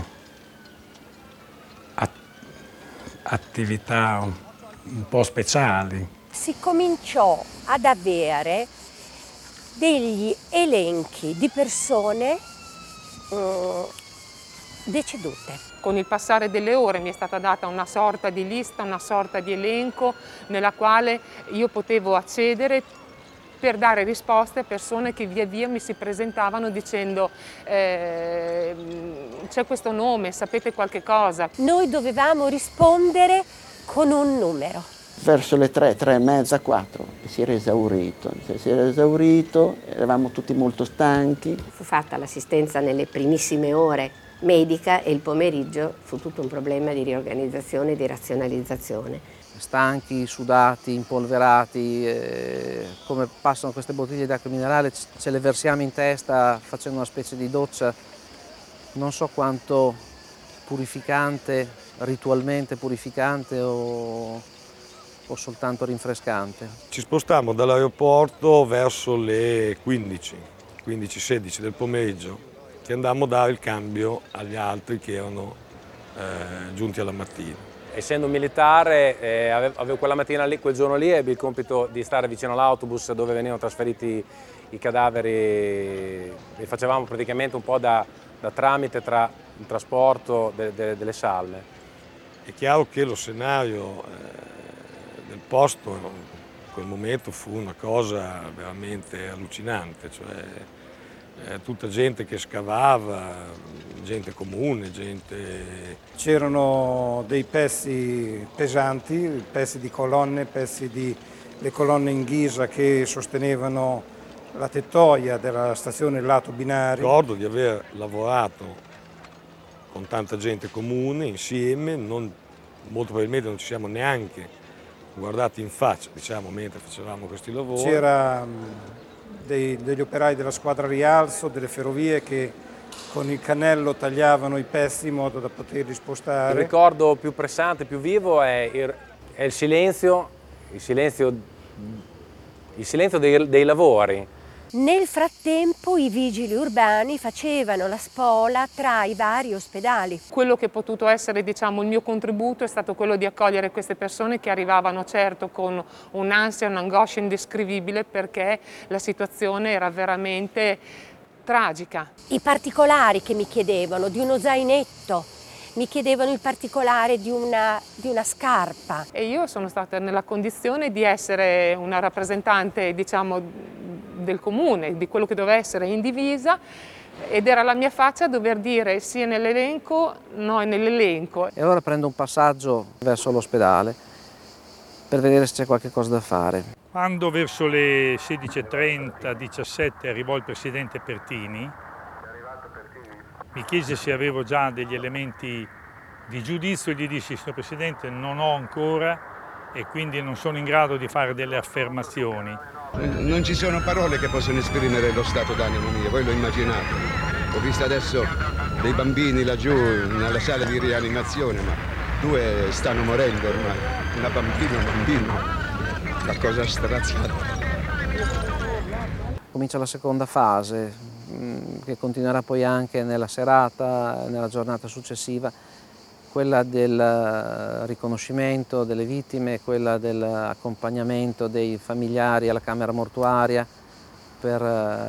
[SPEAKER 26] at- attività un, un po' speciali.
[SPEAKER 13] Si cominciò ad avere degli elenchi di persone mm, decedute.
[SPEAKER 20] Con il passare delle ore mi è stata data una sorta di lista, una sorta di elenco nella quale io potevo accedere per dare risposte a persone che via via mi si presentavano dicendo eh, c'è questo nome, sapete qualche cosa?
[SPEAKER 13] Noi dovevamo rispondere con un numero.
[SPEAKER 16] Verso le tre, tre e mezza, quattro, si era esaurito. Si era esaurito, eravamo tutti molto stanchi.
[SPEAKER 2] Fu fatta l'assistenza nelle primissime ore medica e il pomeriggio fu tutto un problema di riorganizzazione e di razionalizzazione.
[SPEAKER 23] Stanchi, sudati, impolverati, eh, come passano queste bottiglie d'acqua minerale, ce le versiamo in testa facendo una specie di doccia, non so quanto purificante, ritualmente purificante o, o soltanto rinfrescante.
[SPEAKER 27] Ci spostammo dall'aeroporto verso le quindici, quindici sedici del pomeriggio, che andammo a dare il cambio agli altri che erano eh, giunti alla mattina.
[SPEAKER 28] Essendo militare, eh, avevo quella mattina lì, quel giorno lì, ebbi il compito di stare vicino all'autobus dove venivano trasferiti i cadaveri e facevamo praticamente un po' da, da tramite tra il trasporto de, de, delle salme.
[SPEAKER 27] È chiaro che lo scenario eh, del posto in quel momento fu una cosa veramente allucinante, cioè Eh, tutta gente che scavava, gente comune, gente...
[SPEAKER 12] C'erano dei pezzi pesanti, pezzi di colonne, pezzi di le colonne in ghisa che sostenevano la tettoia della stazione lato binario.
[SPEAKER 27] Ricordo di aver lavorato con tanta gente comune, insieme, non, molto probabilmente non ci siamo neanche guardati in faccia, diciamo, mentre facevamo questi lavori.
[SPEAKER 12] C'era dei, degli operai della squadra rialzo, delle ferrovie che con il cannello tagliavano i pezzi in modo da poterli spostare.
[SPEAKER 28] Il ricordo più pressante, più vivo è il, è il silenzio, il silenzio, il silenzio dei, dei lavori.
[SPEAKER 13] Nel frattempo i vigili urbani facevano la spola tra i vari ospedali.
[SPEAKER 20] Quello che è potuto essere, diciamo, il mio contributo è stato quello di accogliere queste persone che arrivavano certo con un'ansia, un'angoscia indescrivibile, perché la situazione era veramente tragica.
[SPEAKER 13] I particolari che mi chiedevano di uno zainetto, mi chiedevano il particolare di una, di una scarpa.
[SPEAKER 20] E io sono stata nella condizione di essere una rappresentante, diciamo, del comune, di quello che doveva essere in divisa, ed era la mia faccia a dover dire sì nell'elenco, no nell'elenco.
[SPEAKER 23] E ora prendo un passaggio verso l'ospedale per vedere se c'è qualche cosa da fare.
[SPEAKER 1] Quando verso le sedici e trenta, diciassette arrivò il presidente Pertini, mi chiese se avevo già degli elementi di giudizio e gli dissi: signor Presidente, non ho ancora e quindi non sono in grado di fare delle affermazioni.
[SPEAKER 3] Non ci sono parole che possono esprimere lo stato d'animo mio, voi lo immaginate. Ho visto adesso dei bambini laggiù nella sala di rianimazione, ma due stanno morendo ormai, una bambina, un bambino, la cosa straziata.
[SPEAKER 23] Comincia la seconda fase, che continuerà poi anche nella serata, nella giornata successiva, quella del riconoscimento delle vittime, quella dell'accompagnamento dei familiari alla camera mortuaria per,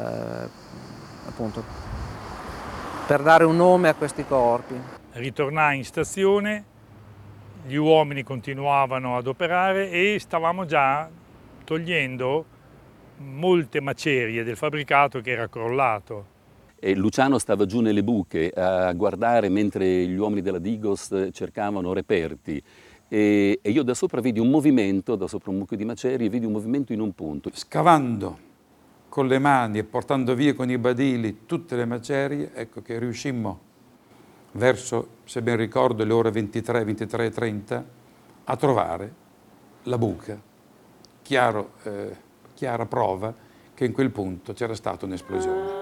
[SPEAKER 23] appunto, per dare un nome a questi corpi.
[SPEAKER 1] Ritornai in stazione, gli uomini continuavano ad operare e stavamo già togliendo molte macerie del fabbricato che era crollato.
[SPEAKER 5] E Luciano stava giù nelle buche a guardare mentre gli uomini della Digos cercavano reperti e, e io da sopra vidi un movimento, da sopra un mucchio di macerie, vidi un movimento in un punto.
[SPEAKER 4] Scavando con le mani e portando via con i badili tutte le macerie, ecco che riuscimmo verso, se ben ricordo, le ore ventitré, ventitré e trenta a trovare la buca. Chiaro, eh, chiara prova che in quel punto c'era stata un'esplosione.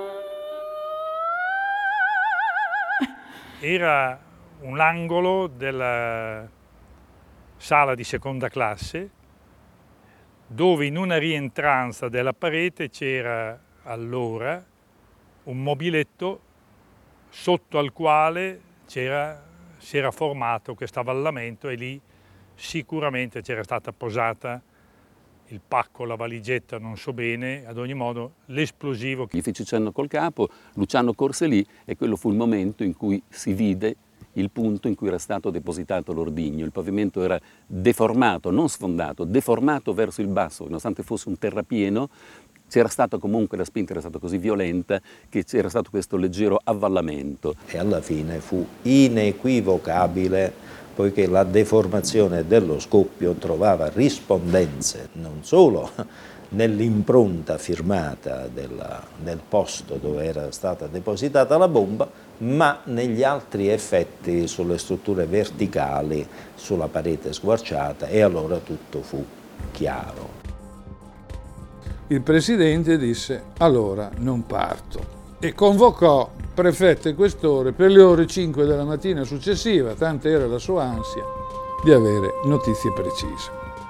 [SPEAKER 1] Era un angolo della sala di seconda classe dove in una rientranza della parete c'era allora un mobiletto sotto al quale c'era, si era formato questo avvallamento e lì sicuramente c'era stata posata il pacco, la valigetta, non so bene, ad ogni modo l'esplosivo.
[SPEAKER 5] Gli feci cenno col capo, Luciano corse lì e quello fu il momento in cui si vide il punto in cui era stato depositato l'ordigno. Il pavimento era deformato, non sfondato, deformato verso il basso, nonostante fosse un terrapieno. C'era stata comunque, la spinta era stata così violenta che c'era stato questo leggero avvallamento.
[SPEAKER 7] E alla fine fu inequivocabile, poiché la deformazione dello scoppio trovava rispondenze non solo nell'impronta firmata della, del posto dove era stata depositata la bomba, ma negli altri effetti sulle strutture verticali, sulla parete squarciata, e allora tutto fu chiaro.
[SPEAKER 24] Il presidente disse: allora non parto, e convocò prefetto e questore per le ore cinque della mattina successiva, tanta era la sua ansia di avere notizie precise.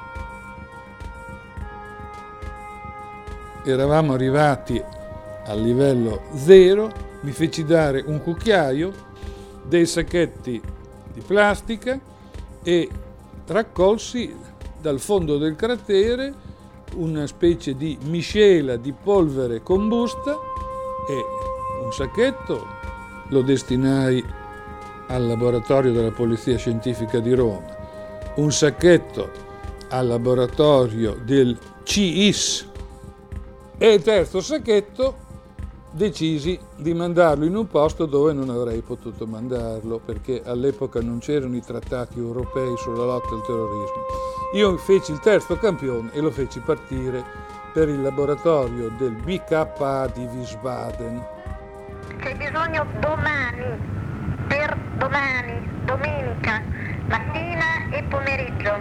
[SPEAKER 24] Eravamo arrivati al livello zero, mi feci dare un cucchiaio, dei sacchetti di plastica e raccolsi dal fondo del cratere una specie di miscela di polvere combusta e un sacchetto lo destinai al laboratorio della Polizia Scientifica di Roma, un sacchetto al laboratorio del C I S e il terzo sacchetto decisi di mandarlo in un posto dove non avrei potuto mandarlo, perché all'epoca non c'erano i trattati europei sulla lotta al terrorismo. Io feci il terzo campione e lo feci partire per il laboratorio del B K A di Wiesbaden.
[SPEAKER 15] C'è bisogno domani, per domani, domenica, mattina e pomeriggio.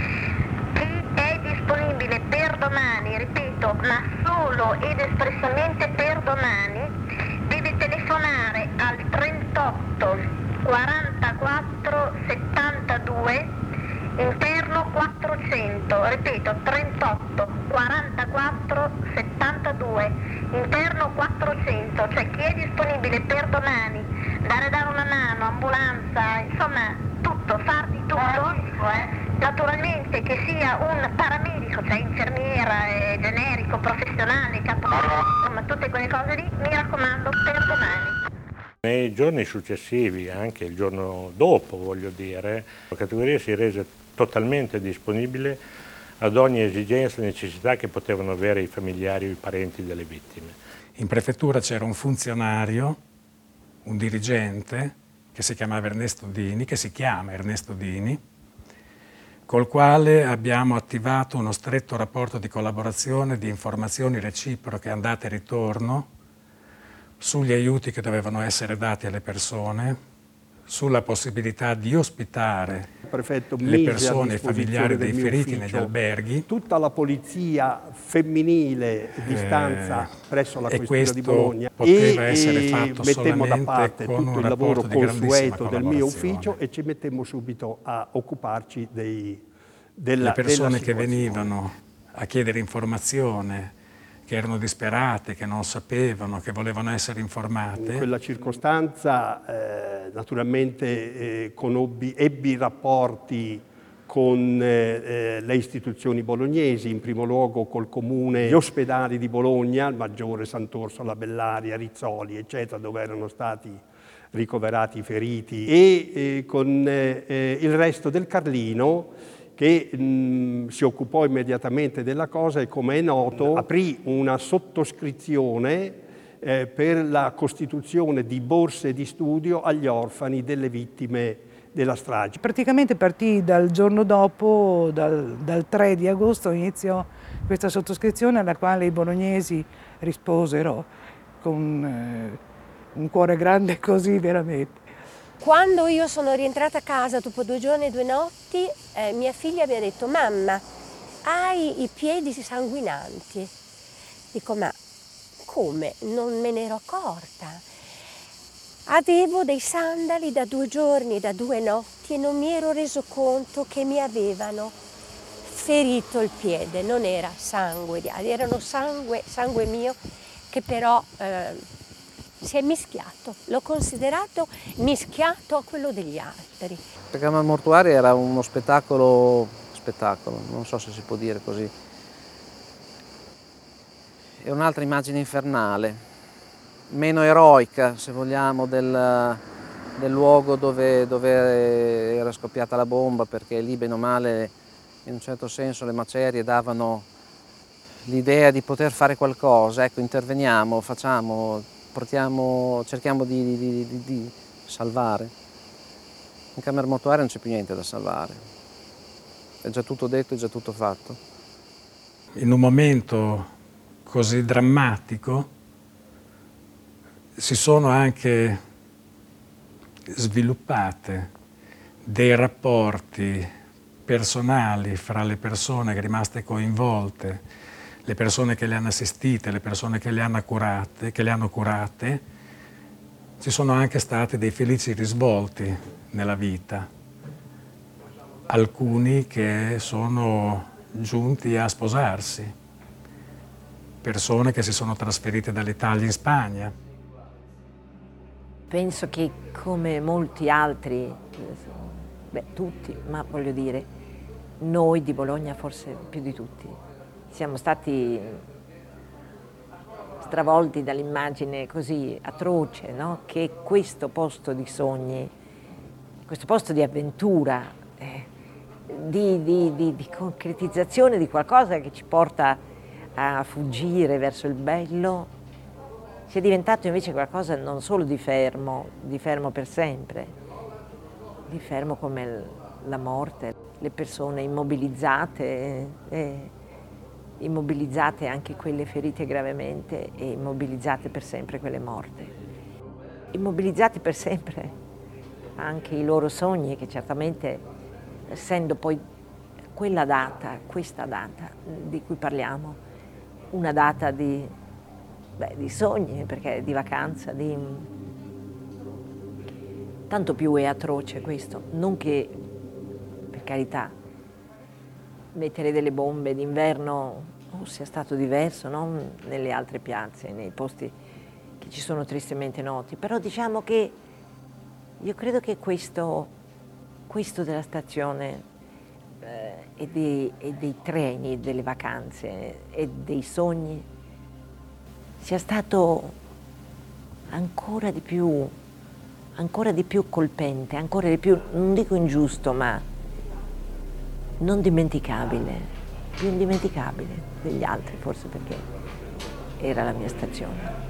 [SPEAKER 15] Chi è disponibile per domani, ripeto, ma solo ed espressamente per domani, deve telefonare al trentotto quarantaquattro settantadue interno quattrocento, ripeto trentotto quarantaquattro settantadue interno quattrocento, cioè chi è disponibile per domani, dare dare una mano, ambulanza, insomma tutto, far di tutto, naturalmente che sia un paramedico, cioè infermiera, eh, generico, professionale, capo, insomma tutte quelle cose lì, mi raccomando, per domani.
[SPEAKER 9] Nei giorni successivi, anche il giorno dopo voglio dire, la categoria si rese totalmente disponibile ad ogni esigenza e necessità che potevano avere i familiari o i parenti delle vittime.
[SPEAKER 26] In prefettura c'era un funzionario, un dirigente, che si chiamava Ernesto Dini, che si chiama Ernesto Dini, col quale abbiamo attivato uno stretto rapporto di collaborazione, di informazioni reciproche, andate e ritorno, sugli aiuti che dovevano essere dati alle persone, sulla possibilità di ospitare le persone e i familiari dei feriti negli alberghi.
[SPEAKER 11] Tutta la polizia femminile di stanza eh, presso la questura di Bologna
[SPEAKER 26] poteva
[SPEAKER 11] e,
[SPEAKER 26] essere fatto
[SPEAKER 11] mettemmo da parte
[SPEAKER 26] con
[SPEAKER 11] tutto il lavoro consueto del mio ufficio e ci mettemmo subito a occuparci dei, della,
[SPEAKER 26] le persone
[SPEAKER 11] della
[SPEAKER 26] che venivano a chiedere informazione, che erano disperate, che non sapevano, che volevano essere informate.
[SPEAKER 11] In quella circostanza eh, naturalmente eh, conobbi, ebbi rapporti con eh, le istituzioni bolognesi, in primo luogo col comune, gli ospedali di Bologna, il Maggiore, Sant'Orsola, Bellaria, Rizzoli, eccetera, dove erano stati ricoverati i feriti, e eh, con eh, il resto del Carlino, che mh, si occupò immediatamente della cosa e, come è noto, aprì una sottoscrizione eh, per la costituzione di borse di studio agli orfani delle vittime della strage.
[SPEAKER 14] Praticamente partì dal giorno dopo, dal, dal tre di agosto, iniziò questa sottoscrizione alla quale i bolognesi risposero con eh, un cuore grande così veramente.
[SPEAKER 13] Quando io sono rientrata a casa dopo due giorni e due notti, eh, mia figlia mi ha detto: mamma, hai i piedi sanguinanti. Dico: ma come? Non me ne ero accorta. Avevo dei sandali da due giorni e da due notti e non mi ero reso conto che mi avevano ferito il piede. Non era sangue, erano sangue, sangue mio che però eh, si è mischiato, l'ho considerato mischiato a quello degli altri.
[SPEAKER 23] La camera mortuaria era uno spettacolo, spettacolo, non so se si può dire così. È un'altra immagine infernale, meno eroica, se vogliamo, del, del luogo dove, dove era scoppiata la bomba, perché lì, bene o male, in un certo senso le macerie davano l'idea di poter fare qualcosa. Ecco, interveniamo, facciamo, portiamo, cerchiamo di, di, di, di salvare. In camera mortuaria non c'è più niente da salvare, è già tutto detto, è già tutto fatto.
[SPEAKER 26] In un momento così drammatico si sono anche sviluppate dei rapporti personali fra le persone rimaste coinvolte, le persone che le hanno assistite, le persone che le hanno curate, che le hanno curate. Ci sono anche stati dei felici risvolti nella vita, alcuni che sono giunti a sposarsi, persone che si sono trasferite dall'Italia in Spagna.
[SPEAKER 17] Penso che come molti altri, beh tutti, ma voglio dire, noi di Bologna forse più di tutti, siamo stati stravolti dall'immagine così atroce, no? Che questo posto di sogni, questo posto di avventura, eh, di, di, di, di concretizzazione di qualcosa che ci porta a fuggire verso il bello, sia diventato invece qualcosa non solo di fermo, di fermo per sempre, di fermo come la morte, le persone immobilizzate, eh, immobilizzate anche quelle ferite gravemente e immobilizzate per sempre quelle morte. Immobilizzati per sempre anche i loro sogni, che certamente, essendo poi quella data, questa data di cui parliamo, una data di, beh, di sogni, perché di vacanza, di... tanto più è atroce questo, non che, per carità, mettere delle bombe d'inverno oh, sia stato diverso, non nelle altre piazze, nei posti che ci sono tristemente noti, però diciamo che io credo che questo, questo della stazione eh, e, dei, e dei treni, delle vacanze e dei sogni sia stato ancora di più, ancora di più colpente, ancora di più, non dico ingiusto, ma non dimenticabile, più indimenticabile degli altri, forse perché era la mia stazione.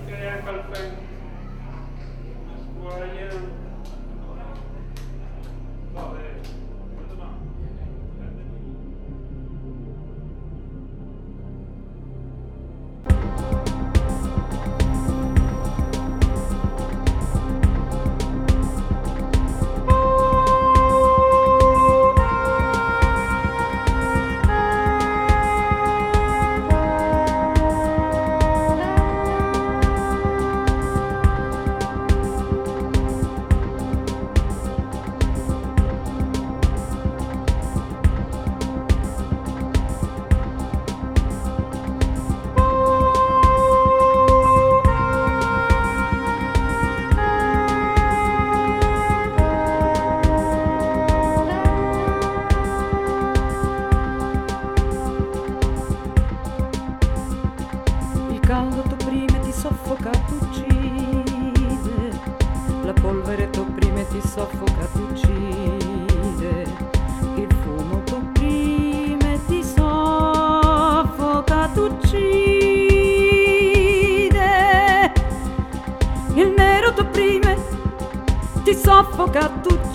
[SPEAKER 6] Soffoca,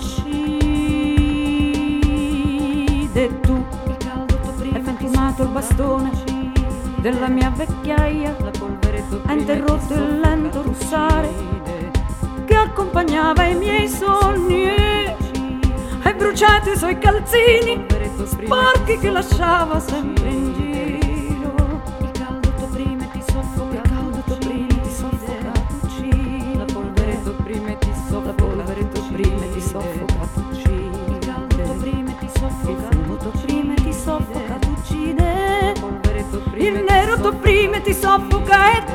[SPEAKER 6] t'uccide tu. Hai frantumato il bastone della mia vecchiaia, ha interrotto il lento russare che accompagnava i miei sogni. Hai bruciato i suoi calzini sporchi che lasciava sempre in giro. Il caldo t'opprime e ti soffoca, il caldo t'opprime e ti soffoca, t'uccide. La polvere t'opprime e ti soffoca, la polvere t'opprime e ti soffoca, t'uccide. Il caldo t'opprime e ti soffoca, il fumo t'opprime e ti soffoca, t'uccide. Il nero t'opprime e ti soffoca e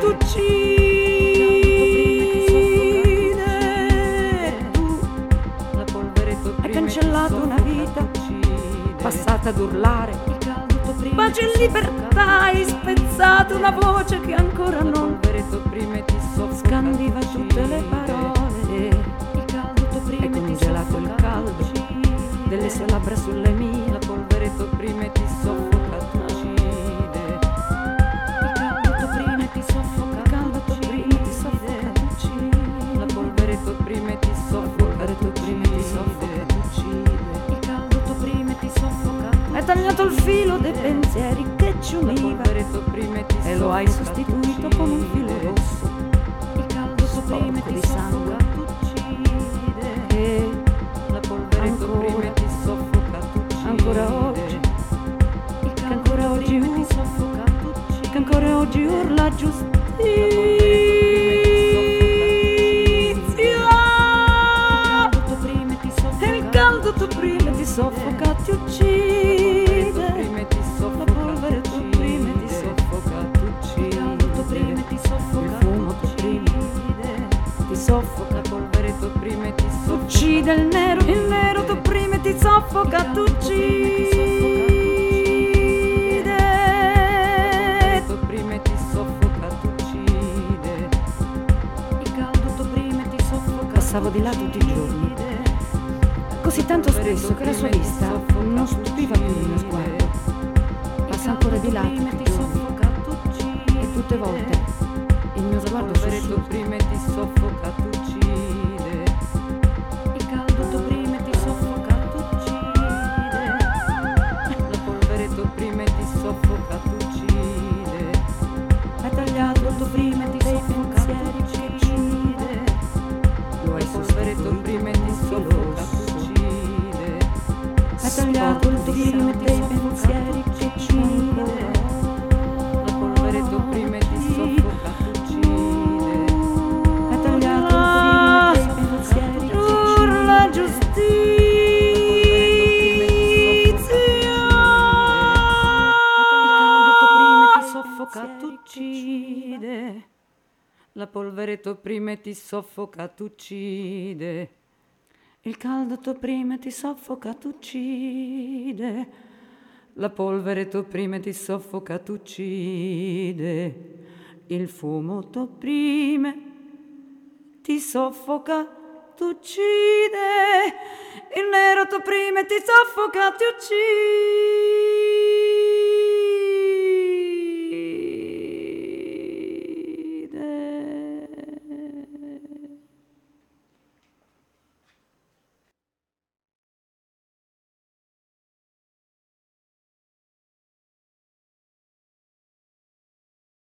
[SPEAKER 6] t'uccide. Tu hai cancellato una vita passata ad urlare pace e libertà, hai spezzato una voce che ancora non scandiva tutte le parole. Hai congelato il caldo delle sue labbra sulle mie, la polvere t'opprime e ti soffoca, t'uccide. Il caldo t'opprime e ti soffoca, il caldo t'opprime e ti soffoca, t'uccide. La polvere t'opprime e ti soffoca, la polvere t'opprime e ti soffoca, t'uccide. Il caldo t'opprime e ti soffoca. Hai tagliato il filo dei pensieri che ci univa e lo hai sostituito con un filo rosso. Il caldo t'opprime e ti soffoca, t'uccide. E la polvere t'opprime e ti soffoca, t'uccide. Ancora oggi, che ancora oggi urla, che ancora oggi urla giustizia. E il caldo t'opprime e ti soffoca, ti uccide. La polvere t'opprime e ti soffoca, t'uccide. Il caldo t'opprime e ti soffoca, il fumo t'opprime, ti soffoca, la polvere t'opprime e ti soffoca, uccide. Il nero, il nero t'opprime e ti soffoca, t'uccide. T'opprime e ti soffoca, t'uccide. Il caldo t'opprime e ti soffoca. Passavo di là tutti i giorni, così tanto spesso che la sua vista non stupiva più il mio sguardo. Passa ancora di là tutti i giorni e tutte volte Il mio sguardo t'opprime e ti soffoca, t'uccide. Il caldo t'opprime e ti soffoca, t'uccide. La polvere t'opprime e ti soffoca, t'uccide. Hai tagliato t'opprime e ti soffoca, t'uccide. Lo hai sospetto t'opprime e ti soffoca, t'uccide. Hai tagliato t'opprime e ti pensieri che uccide. La polvere t'opprime e ti soffoca, t'uccide. Hai tagliato t'opprime e ti pensieri che uccide. La giustizia. T'uccide. La polvere t'opprime e ti soffoca, t'uccide. Il caldo t'opprime e ti soffoca, t'uccide. La polvere t'opprime e ti soffoca, t'uccide. Il fumo t'opprime, ti soffoca, t'uccide. Il nero t'opprime e ti soffoca, ti uccide.